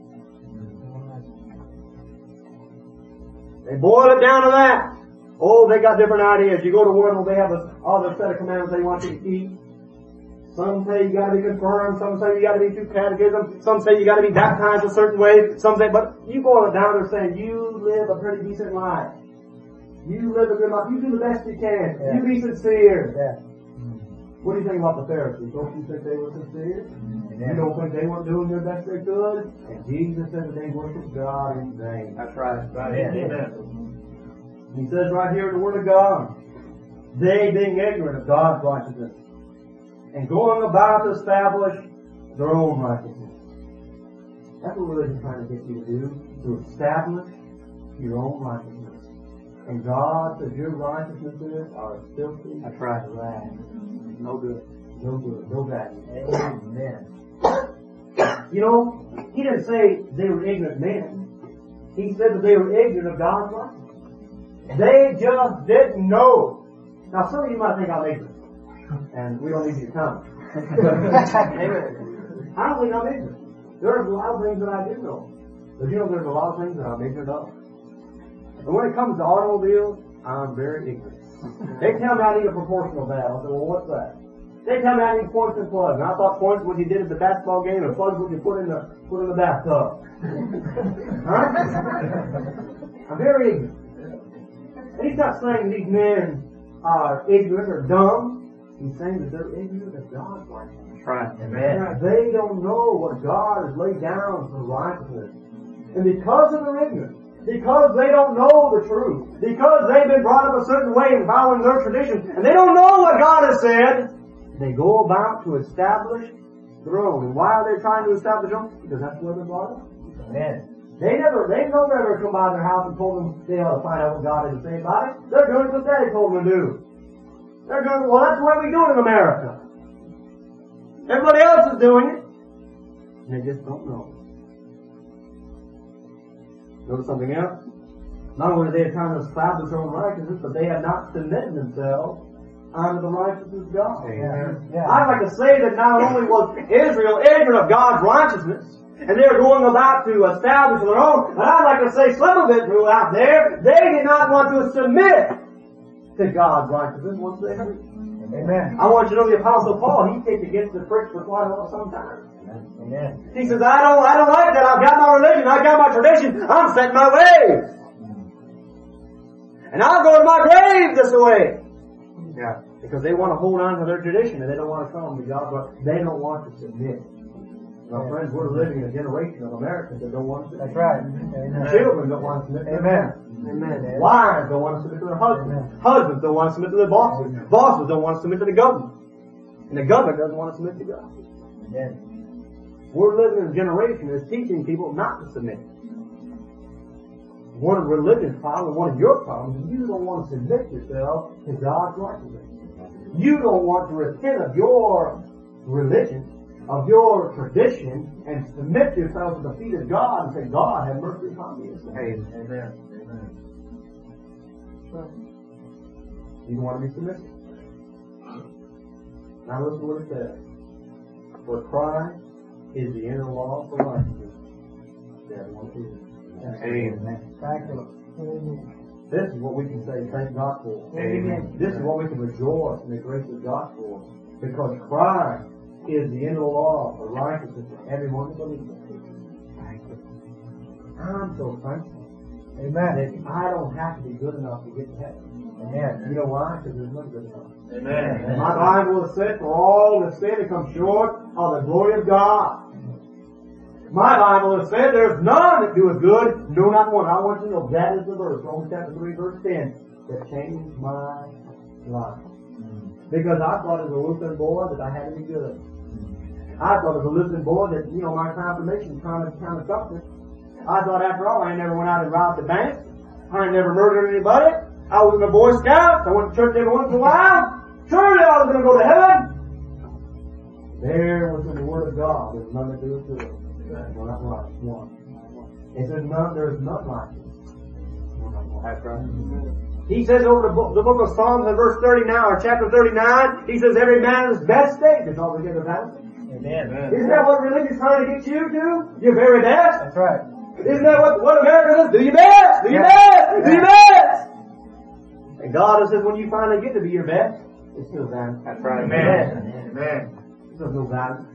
They boil it down to that. Oh, they got different ideas. You go to world, they have a, all their set of commandments they want you to keep. Some say you gotta be confirmed, some say you gotta be through catechism, some say you gotta be baptized a certain way, some say, but you boil it down, they're saying you live a pretty decent life. You live a good life. You do the best you can. Yeah. You be sincere. Yeah. What do you think about the Pharisees? Don't you think they were sincere? Yeah. You don't think they weren't doing their best they could? And Jesus said that they worshiped God in vain. That's right. Right. Yeah. Yeah. He says right here in the Word of God, they being ignorant of God's righteousness, and going about to establish their own righteousness. That's what religion's trying to get you to do, to establish your own righteousness. And God says your righteousnesses are filthy. That's right. Rags. No good. No good. No value. Amen. You know, He didn't say they were ignorant men. He said that they were ignorant of God's righteousness. They just didn't know. Now some of you might think I'm ignorant. And we don't need you to come. I don't think I'm ignorant. There's a lot of things that I do know. But you know, there's a lot of things that I'm ignorant of. And when it comes to automobiles, I'm very ignorant. They tell me I need a proportional valve. I say, well, what's that? They tell me I need points and plugs. And I thought points was what you did at the basketball game, and plugs what you put in the put in the bathtub. Huh? I'm very ignorant. And he's not saying these men are ignorant or dumb. He's saying that they're ignorant of God's righteousness. That's right. Amen. They don't know what God has laid down for righteousness. And because of their ignorance, because they don't know the truth, because they've been brought up a certain way and following their tradition, and they don't know what God has said, they go about to establish their own. And why are they trying to establish them? Because that's where they're brought up. Amen. They never, they don't ever come by their house and told them they ought to find out what God has to say about it. They're doing what Daddy told them to do. They're going, well, that's the way we do it in America. Everybody else is doing it. And they just don't know. Notice something else? Not only are they trying to establish their own righteousness, but they have not submitted themselves unto the righteousness of God. Yeah. Yeah. I'd like to say that not only was Israel ignorant of God's righteousness, and they're going about to establish their own, but I'd like to say some of it through out there, they did not want to submit to God's righteousness once they heard it. Amen. I want you to know the Apostle Paul, he kicked against the pricks for quite a while sometimes. Amen. He says, I don't, I don't like that. I've got my religion. I've got my tradition. I'm setting my ways. And I'll go to my grave this way. Yeah. Because they want to hold on to their tradition and they don't want to come to God, but they don't want to submit. My friends, we're living in a generation of Americans that don't want to submit. That's right. Amen. Children don't want to submit to their parents. Amen. Wives don't want to submit to their husbands. Amen. Husbands don't want to submit to their bosses. Amen. Bosses don't want to submit to the government. And the government doesn't want to submit to God. Amen. We're living in a generation that's teaching people not to submit. One of religion's problems, one of your problems, is you don't want to submit yourself to God's righteousness. You don't want to repent of your religion, of your tradition, and submit yourself to the feet of God and say, God, have mercy upon me. Amen. Amen. You don't want to be submissive. Now listen to what it says. For Christ is the inner law for righteousness. Amen. Thank you. This is what we can say, thank God for. Amen. This is what we can rejoice in the grace of God for. Because Christ is the inner law for righteousness for everyone who believes. I'm so thankful. Amen. That I don't have to be good enough to get to heaven. Amen. You know why? Because there's none good enough. Amen. And my Bible has said, for all the sin that comes short of the glory of God. My Bible has said there's none that doeth good, no not one. I want you to know that is the verse, Romans chapter three, verse ten, that changed my life. Because I thought as a Lutheran boy that I had to be good. I thought as a Lutheran boy that, you know, my confirmation kind of, kind of something. I thought after all, I never went out and robbed the bank. I never murdered anybody. I was in the Boy Scouts. I went to church every once in a while. Surely I was going to go to heaven. There was in the Word of God. There's none that do it to it. Well, not right. One. It says none, there's none like it. That's right. He says over the book, the book of Psalms in verse thirty-nine, or chapter thirty-nine, he says every man in his best state is altogether vanity. Amen. Isn't that what religion's trying to get you to? Your very best? That's right. Isn't that what, what America does? Do your best! Do your best! Do your best! And God says when you finally get to be your best, it's still vanity. That's right. Amen. Amen. There's no vanity.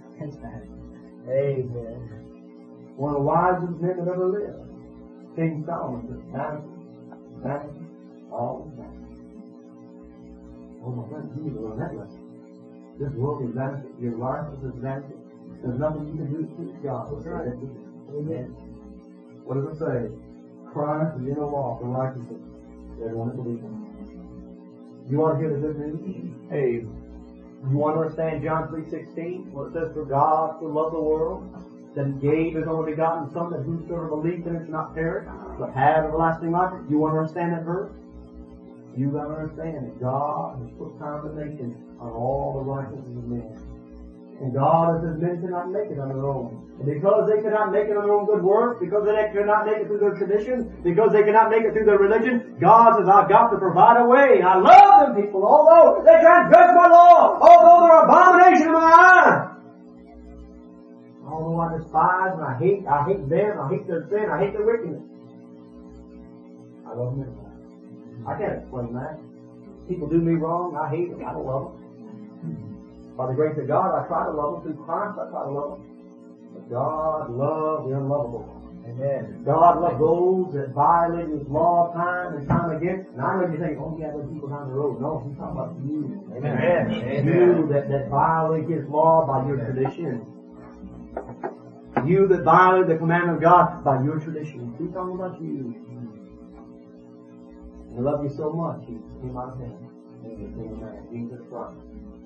Amen. One of the wisest men that ever lived, King Solomon, said, vanity, vanity, all vanity. Oh my friend, you need to learn that lesson. This world is vanity. Your life is vanity. There's nothing you can do to please God. That's right. Amen. What does it say? Christ is in the law for righteousness. Everyone that believes him. You want to hear the good news? Hey, you want to understand John three sixteen? Where it says, for God so loved the world that he gave his only begotten Son, that whosoever believes in him should not perish, but have everlasting life. You want to understand that verse? You got to understand that God has put condemnation on all the righteousness of men. And God says men cannot make it on their own. And because they cannot make it on their own good works, because they cannot make it through their tradition, because they cannot make it through their religion, God says, I've got to provide a way. I love them people, although they transgress my law, although they're abomination in my eyes. Although I despise and I hate, I hate them, I hate their sin, I hate their wickedness. I love them anyway. I can't explain that. People do me wrong, I hate them, I don't love them. By the grace of God, I try to love them. Through Christ, I try to love them. But God loves the unlovable. Amen. God loves those that violate His law time and time again. And I know you think, oh yeah, those people down the road. No, He's talking about you. Amen. Amen. You that, that violate His law by your tradition. You that violate the commandment of God by your tradition. He's talking about you. I love you so much. He came out of heaven. Amen. Jesus Christ.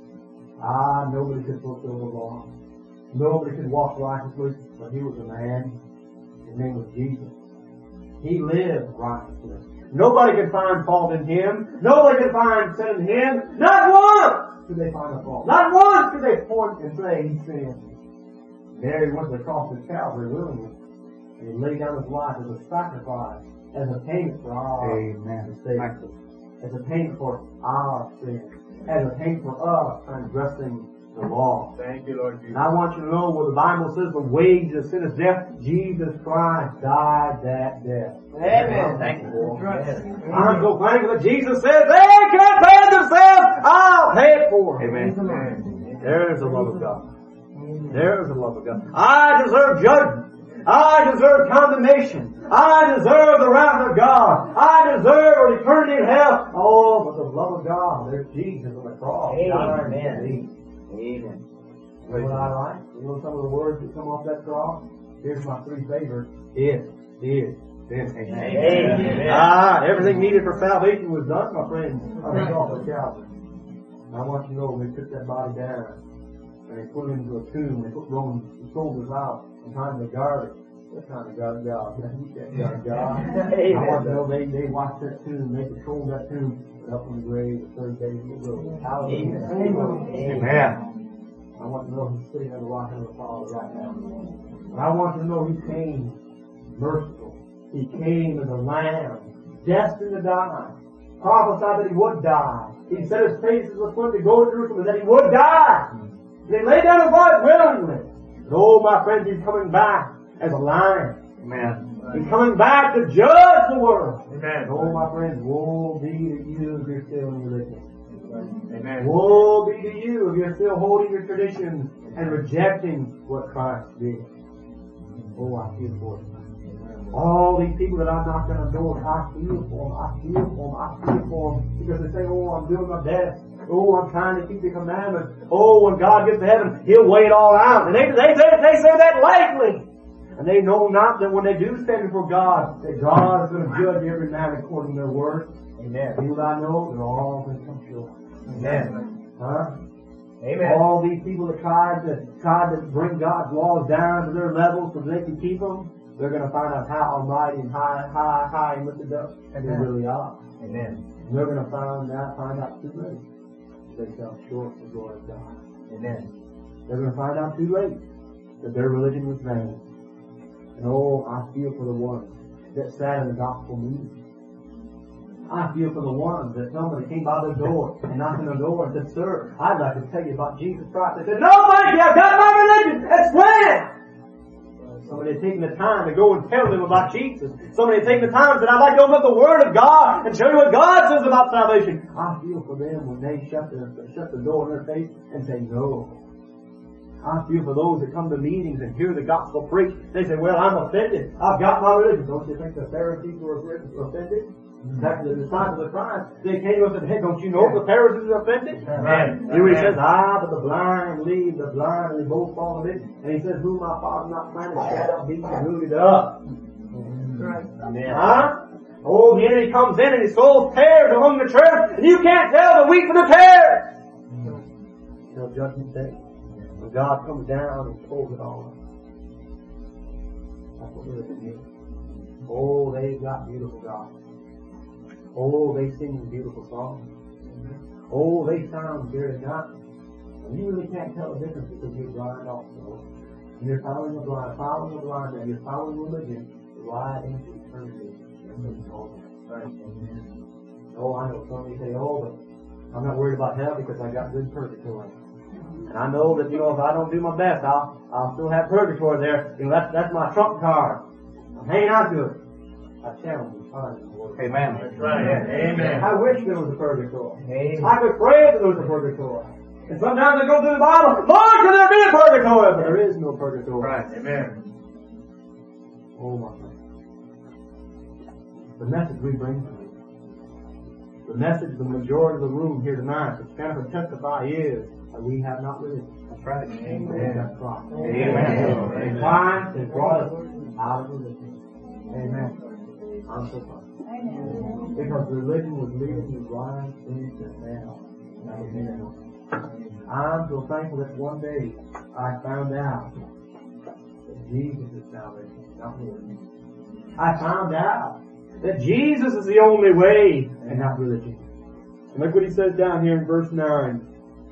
Ah, nobody could fulfill the law. Nobody could walk righteously, but He was a man. His name was Jesus. He lived righteously. Nobody could find fault in Him. Nobody could find sin in Him. Not once could they find a fault. Not once could they point and say He sinned. There He went to the cross of Calvary willingly. And He laid down His life as a sacrifice, as a payment for our mistakes, as a payment for our sins, as a payment for us transgressing the law. Thank you, Lord Jesus. And I want you to know where the Bible says the wage of sin is death. Jesus Christ died that death. Amen. Thank you, Lord. I'm so thankful that Jesus says they can't pay it themselves. I'll pay it for them. Amen. There's the love of God. There's the love of God. I deserve judgment. I deserve condemnation. I deserve the wrath of God. I deserve eternity in hell. Oh, but the love of God, there's Jesus on the cross. Amen. Amen. You know what I like? You know some of the words that come off that cross? Here's my three favorites. It is finished. Amen. Amen. Ah, everything needed for salvation was done, my friends, on the cross of Calvary. And I want you to know they took that body down and they put it into a tomb. They put Roman soldiers out and trying to guard it. They're trying to guard God. You can't guard God. I want to know they, they watched that tomb. They controlled that tomb. Up in the grave the third day of the world. Hallelujah. Amen. I want to know He's sitting on the right hand of the Father right now. And I want you to know He came merciful. He came as a lamb, destined to die. Prophesied that He would die. He set His face as a foot to go to Jerusalem, and that He would die. And He laid down His life willingly. And oh, my friends, He's coming back as a lion. Amen. He's coming back to judge the world. Amen. Oh, my friends, woe be to you if you're still in religion. Amen. Woe be to you if you're still holding your traditions and rejecting what Christ did. Oh, I feel for you. All these people that I'm not going to know, I feel for them. I feel for them. I feel for them because they say, oh, I'm doing my best. Oh, I'm trying to keep the commandments. Oh, when God gets to heaven, He'll weigh it all out. And they, they, say, they say that lightly. And they know not that when they do stand before God, that God is going to judge every man according to their works. Amen. People I know, they're all going to come short. Amen. Huh? Amen. All these people that tried to tried to bring God's laws down to their level so they could keep them, they're going to find out how almighty and high, high, high and lifted up they really are. Amen. And they're going to find out, find out too late. They fell short of the glory of God. Amen. They're going to find out too late that their religion was vain. And oh, I feel for the ones that sat in the gospel meeting. I feel for the ones that somebody came by their door and knocked on the door and said, "Sir, I'd like to tell you about Jesus Christ." They said, "No, thank you, I've got my religion. That's grand." Somebody had taken the time to go and tell them about Jesus. Somebody had taken the time and said, "I'd like to open up the Word of God and show you what God says about salvation." I feel for them when they shut the, shut the door in their face and say, "No." I feel for those that come to meetings and hear the gospel preached. They say, "Well, I'm offended. I've got my religion." Don't you think the Pharisees were offended? Back to the disciples of Christ, they came to us and said, "Hey, don't you know the Pharisees are offended?" Amen. Here he says, "Ah, but the blind lead the blind, and they both fall in it." And he says, "Who my Father not planted shall be rooted up." Right. Amen. Huh? Oh, the enemy comes in and he sows tares among the church, and you can't tell the wheat from the tares. Till judgment day, when God comes down and pulls it all up. That's what religion is. Oh, they've got beautiful gospel. Oh, they sing beautiful songs. Oh, they sound good at night. And you really can't tell the difference because you're blind also. And you're following the blind, following the blind man, you're following religion right into eternity. Right. Oh, I know some of you say, "Oh, but I'm not worried about hell because I got good purgatory." And I know that, you know, if I don't do my best, I'll I'll still have purgatory there. You know, that's that's my trump card. I'm hanging on to it. I challenge you, find it in the Word. Amen. That's right. Amen. I wish there was a purgatory. Amen. I could pray that there was a purgatory. And sometimes I go through the Bible, "Lord, can there be a purgatory?" But there is no purgatory. Right. Amen. Oh my God. The message we bring to you, the message the majority of the room here tonight, the stand and testify is that we have not religion. That's right. Amen. That's right. Amen. And Christ has brought us out of religion. Amen. I'm so glad. Amen. Because religion was leading you right into hell. That was me. I'm so thankful that one day I found out that Jesus is salvation, not religion. I found out that Jesus is the only way and not religion. And look what he says down here in verse nine.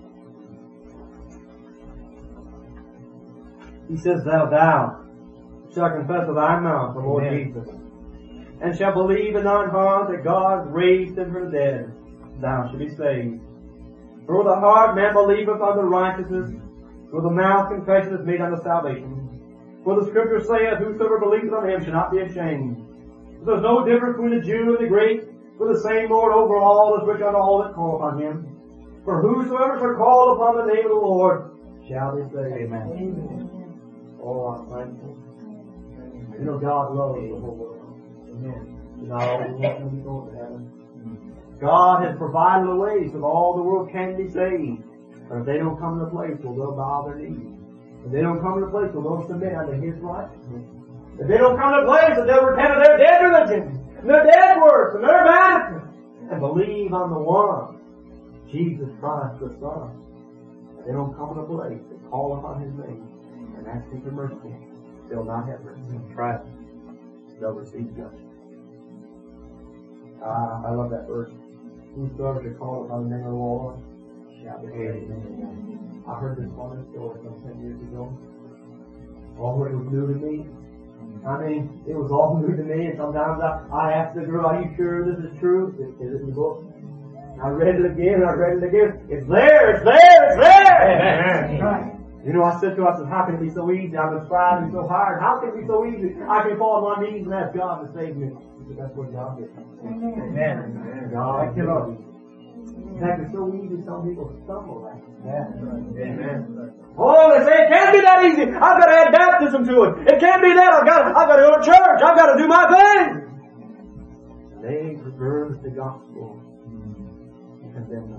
He says, "Thou, thou shalt confess with thy mouth the Lord Amen. Jesus, and shalt believe in thine heart that God raised him from the dead, thou shalt be saved. For with the heart man believeth unto righteousness, with the mouth confession is made unto salvation. For the Scripture saith, Whosoever believeth on him shall not be ashamed. For there's no difference between the Jew and the Greek, for the same Lord over all is rich unto all that call upon him. For whosoever shall call upon the name of the Lord shall be saved." Amen. Amen. Oh, I'm thankful. You know, God loves the whole world. Amen. Not all the world can be going to heaven. God has provided a way so that all the world can be saved. But if they don't come to the place where they'll bow their knees, if they don't come to the place where they'll submit unto His righteousness, if they don't come to the place that they'll repent of their dead religion, and their dead works, and their vanity, and believe on the one, Jesus Christ the Son, if they don't come to the place that call upon His name and ask Him for mercy, they'll not have mercy. That's right. They'll receive judgment. Ah, I love that verse. Whosoever shall call upon the name of the Lord shall be saved. I heard this one story some ten years ago. Oh, it was new to me. I mean, it was all new to me, and sometimes I, I asked the girl, "Are you sure this is true? Is it in the book?" I read it again, I read it again. It's there, it's there, it's there! Amen. Right. You know, I said to her, I said, "How can it be so easy? I've been striving so hard. How can it be so easy? I can fall on my knees and ask God to save me." She said, "That's what God did." Amen. God did it. In fact, it's so easy some people stumble at it. Amen. Oh, they say it can't be that easy. I've got to add baptism to it. It can't be that. I've got to, I've got to go to church. I've got to do my thing. They perverse the gospel and condemn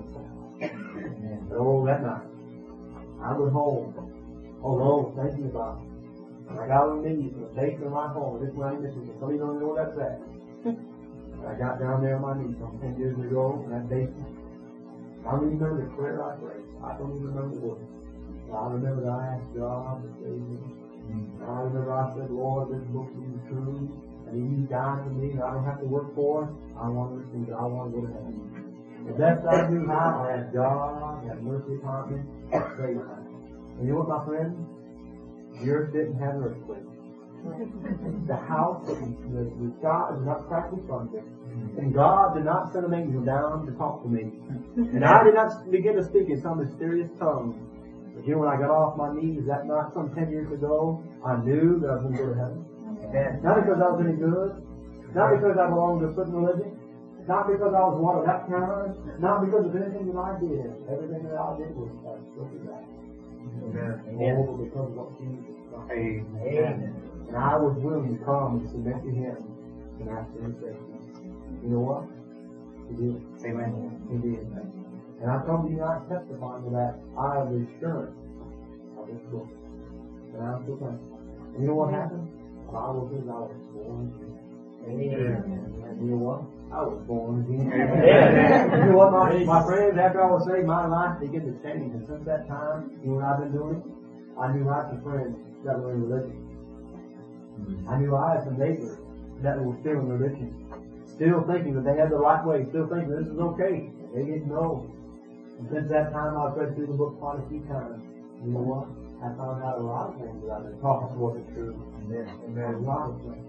themselves. But oh, that night, I went home alone thinking about And I got on my knees in the basement of my home, this Miami, Mississippi. Some of you don't know where that's at. And I got down there on my knees some ten years ago in that basement. I don't even remember the prayer I prayed. I don't even remember the words. I remember that I asked God to save me. And I remember I said, Lord, this book is true. And you died for me, and I don't have to work for it. I want to receive it. I want to go to heaven. The best I knew how, I asked God, have mercy upon me, save me. And you know what, my friend? The earth didn't have an earthquake. The house, the, the, the sky did not crack with thunder. And God did not send an angel down to talk to me. And I did not begin to speak in some mysterious tongue. But you know, when I got off my knees that night some ten years ago, I knew that I was going to go to heaven. And not because I was any good, not because I belonged to a certain religion, not because I was one of that kind, not because of anything that I did. Everything that I did was uh, strictly that. Amen. All because of what Jesus done. Amen. And I was willing to come and submit to Him and ask for His safety. You know what? He did. Amen. He did. And I come to you tonight testifying to that. I have the assurance of this book. And I'm so thankful. And you know what happened? The Bible says I was born again. Amen. And you know what? I was born again. Amen. You know what, my, my friends, after I was saved, my life began to change. And since that time, you know what I've been doing? I knew I had some friends that were in religion. I knew I had some neighbors that were still in religion. Still thinking that they had the right way. Still thinking this is okay. They didn't know. And since that time, I've read through the book quite a few times. You know what? I found out a lot of things that I've been talking wasn't true. Amen. Amen. A lot of things.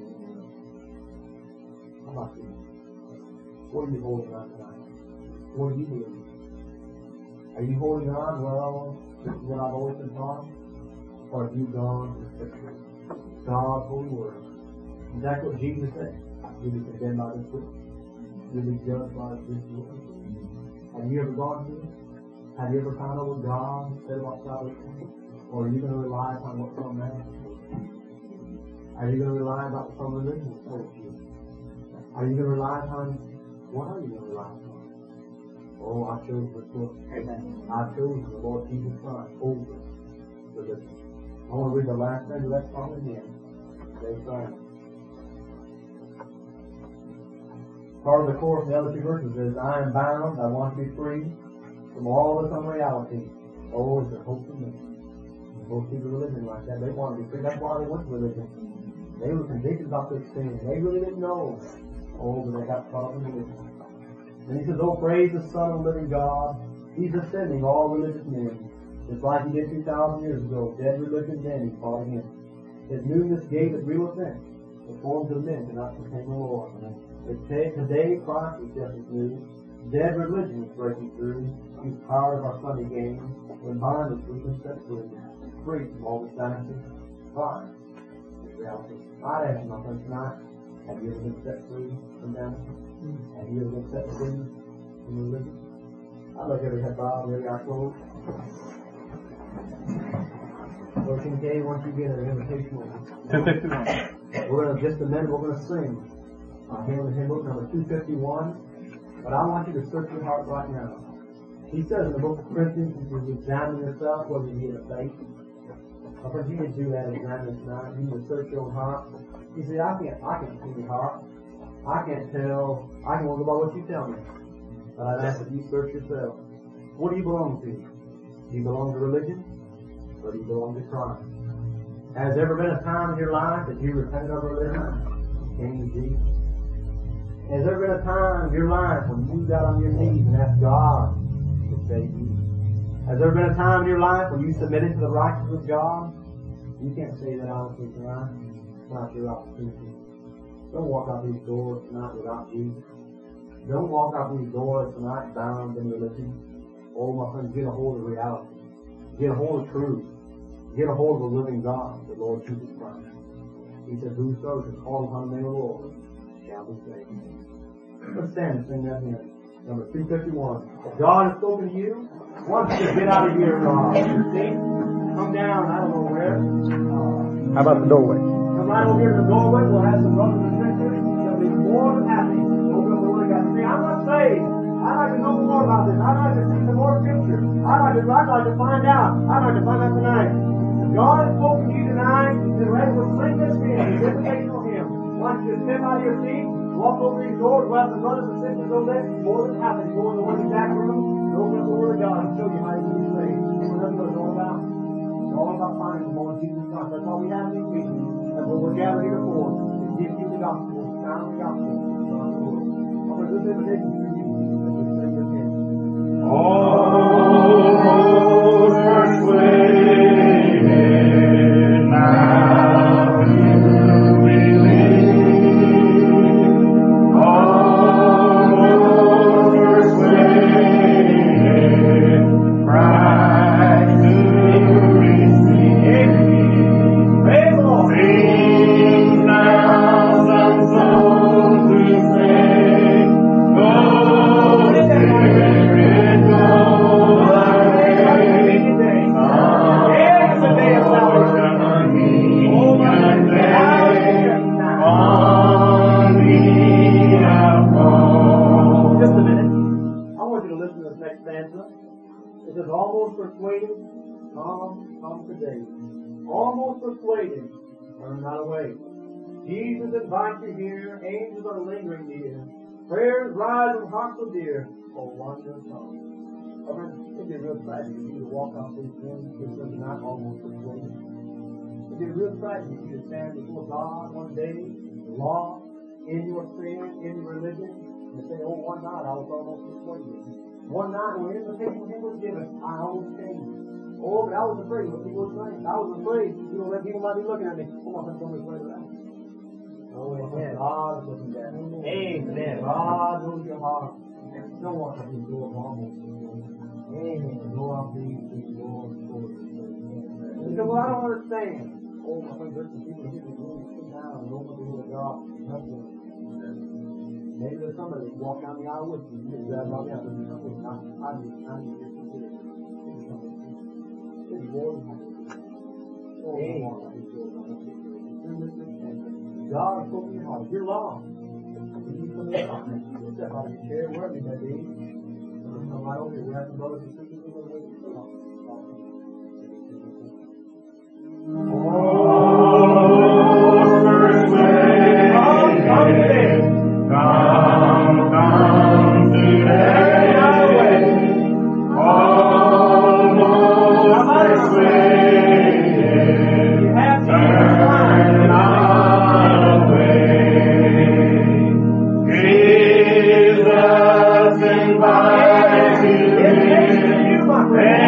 How about you? What are you holding on tonight? What do you believe? Are you holding on, well, this is what I've always been taught? Or have you gone to Scripture? God's holy word. Is that what Jesus said? You'll be condemned by this book. You'll be judged by this book. Have you ever gone to it? Have you ever found out what God said about salvation? Or are you going to rely upon what some man has told you? Are you going to rely upon what some religion has told you? Are you going to rely upon, what are you going to rely upon? Oh, I chose this book. Amen. I chose the Lord Jesus Christ over religion. I want to read the last thing of that song again. They sang. Part of the chorus in the other two verses is, I am bound, I want to be free from all this unreality. Oh, is there hope for me? Most people religion like that, they want to be free. That's why they went to religion. They were convicted about this sin. They really didn't know. Oh, but they got caught up in religion. And he says, oh, praise the Son of the living God. He's ascending all religious men. Just like he did two thousand years ago. Dead religion then he fought against. His newness gave it real offense. The forms of men cannot contain the Lord. But today Christ is just as new. Dead religion is breaking through. He's power of our Sunday game. When bondage we can set free. Free from all this vanity. Fine. It's reality. I'd ask you, my friend, tonight, have you ever been set free from vanity? Have you ever been set free from religion? I'd like every head bowed, every eye closed. So Kincaid, once you get an invitation, we're going to, just a minute, we're going to sing. Uh, hymn and hymn book number two fifty-one. But I want you to search your heart right now. He says in the book of Corinthians, you examine yourself whether you get a faith. I friends, you can do that examine tonight. You can search your own heart. You say, I can't, I can't see your heart. I can't tell. I can only go by what you tell me. But I'd ask that you search yourself. What do you belong to? Do you belong to religion? Or do you belong to Christ? Has there ever been a time in your life that you repented of religion? Came to Jesus? Has there been a time in your life when you got on your knees and asked God to save you? Has there been a time in your life when you submitted to the righteousness of God? You can't say that honestly tonight. It's not your opportunity. Don't walk out these doors tonight without Jesus. Don't walk out these doors tonight bound in religion. Oh, my friends, get a hold of reality. Get a hold of truth. Get a hold of the living God, the Lord Jesus Christ. He said, whosoever shall call upon the name of the Lord shall be saved. Let's stand and sing that hymn. Number two fifty-one. If God has spoken to you, why don't you get out of here, uh, see? Come down, I don't know where. Uh, How about the doorway? Come right over here to the doorway. We'll have some brothers and sisters. They'll be more than happy. Open up the Word of God. See, I'm not saved. I'd like to know more about this. I'd like to see some more scripture. I'd like to, I'd like to find out. I'd like to find out tonight. God has spoken to you tonight. That as we sing this hymn, this invitational hymn, why don't you step out of your seat, walk over these doors, we'll have the brothers and sisters over there, more than happy to go in the one back room and open up the Word of God and show you how you can be saved. That's what it's all about. It's all about finding the Lord Jesus Christ. That's all we have in these meetings. That's what we're gathered here for. To give you the gospel, to sound the gospel of God's Word. I'm going to do this invitation for you as we sing this hymn. Almost persuaded now to believe. Almost persuaded Christ to receive. Sing now some songs to sing. Go, Spirit, go thy way. It's the day of salvation. On thee have called. Just a minute. I want you to listen to this next stanza. It says, almost persuaded, come, come today. Almost persuaded, turn not away. Jesus invites you here, angels are lingering near. Prayers rise from hearts so dear, oh wonder come. Oh, man, it'd be a real tragedy for you to walk out these rooms because you're not almost persuaded. It'd be a real tragedy for you to stand before God one day, lost in your sin, in your religion, and say, oh, one night I was almost persuaded. One night when invitation was given, I almost changed. Oh, but I was afraid what people would think. I was afraid, you know, that people might be looking at me. Oh, I think somebody's afraid of that. Oh, amen. God is looking down. Amen. God knows your heart. No one can do it almost. Amen. Go out these things, Lord. He said, well, I don't understand. Oh, I think there's some people here that really sit down and open the Word of God. Maybe there's somebody that walk down the aisle with you. You just grab right out and come with you. I need, I need to get you here. It's more than happy. Oh, God has spoken to your heart. If you're lost, you need some of your heart. You step out of your chair, wherever you may be. Come right over here. We have some brothers and sisters who are waiting for you. Come, come today. Almost persuaded. Turn not away. Jesus invites you in.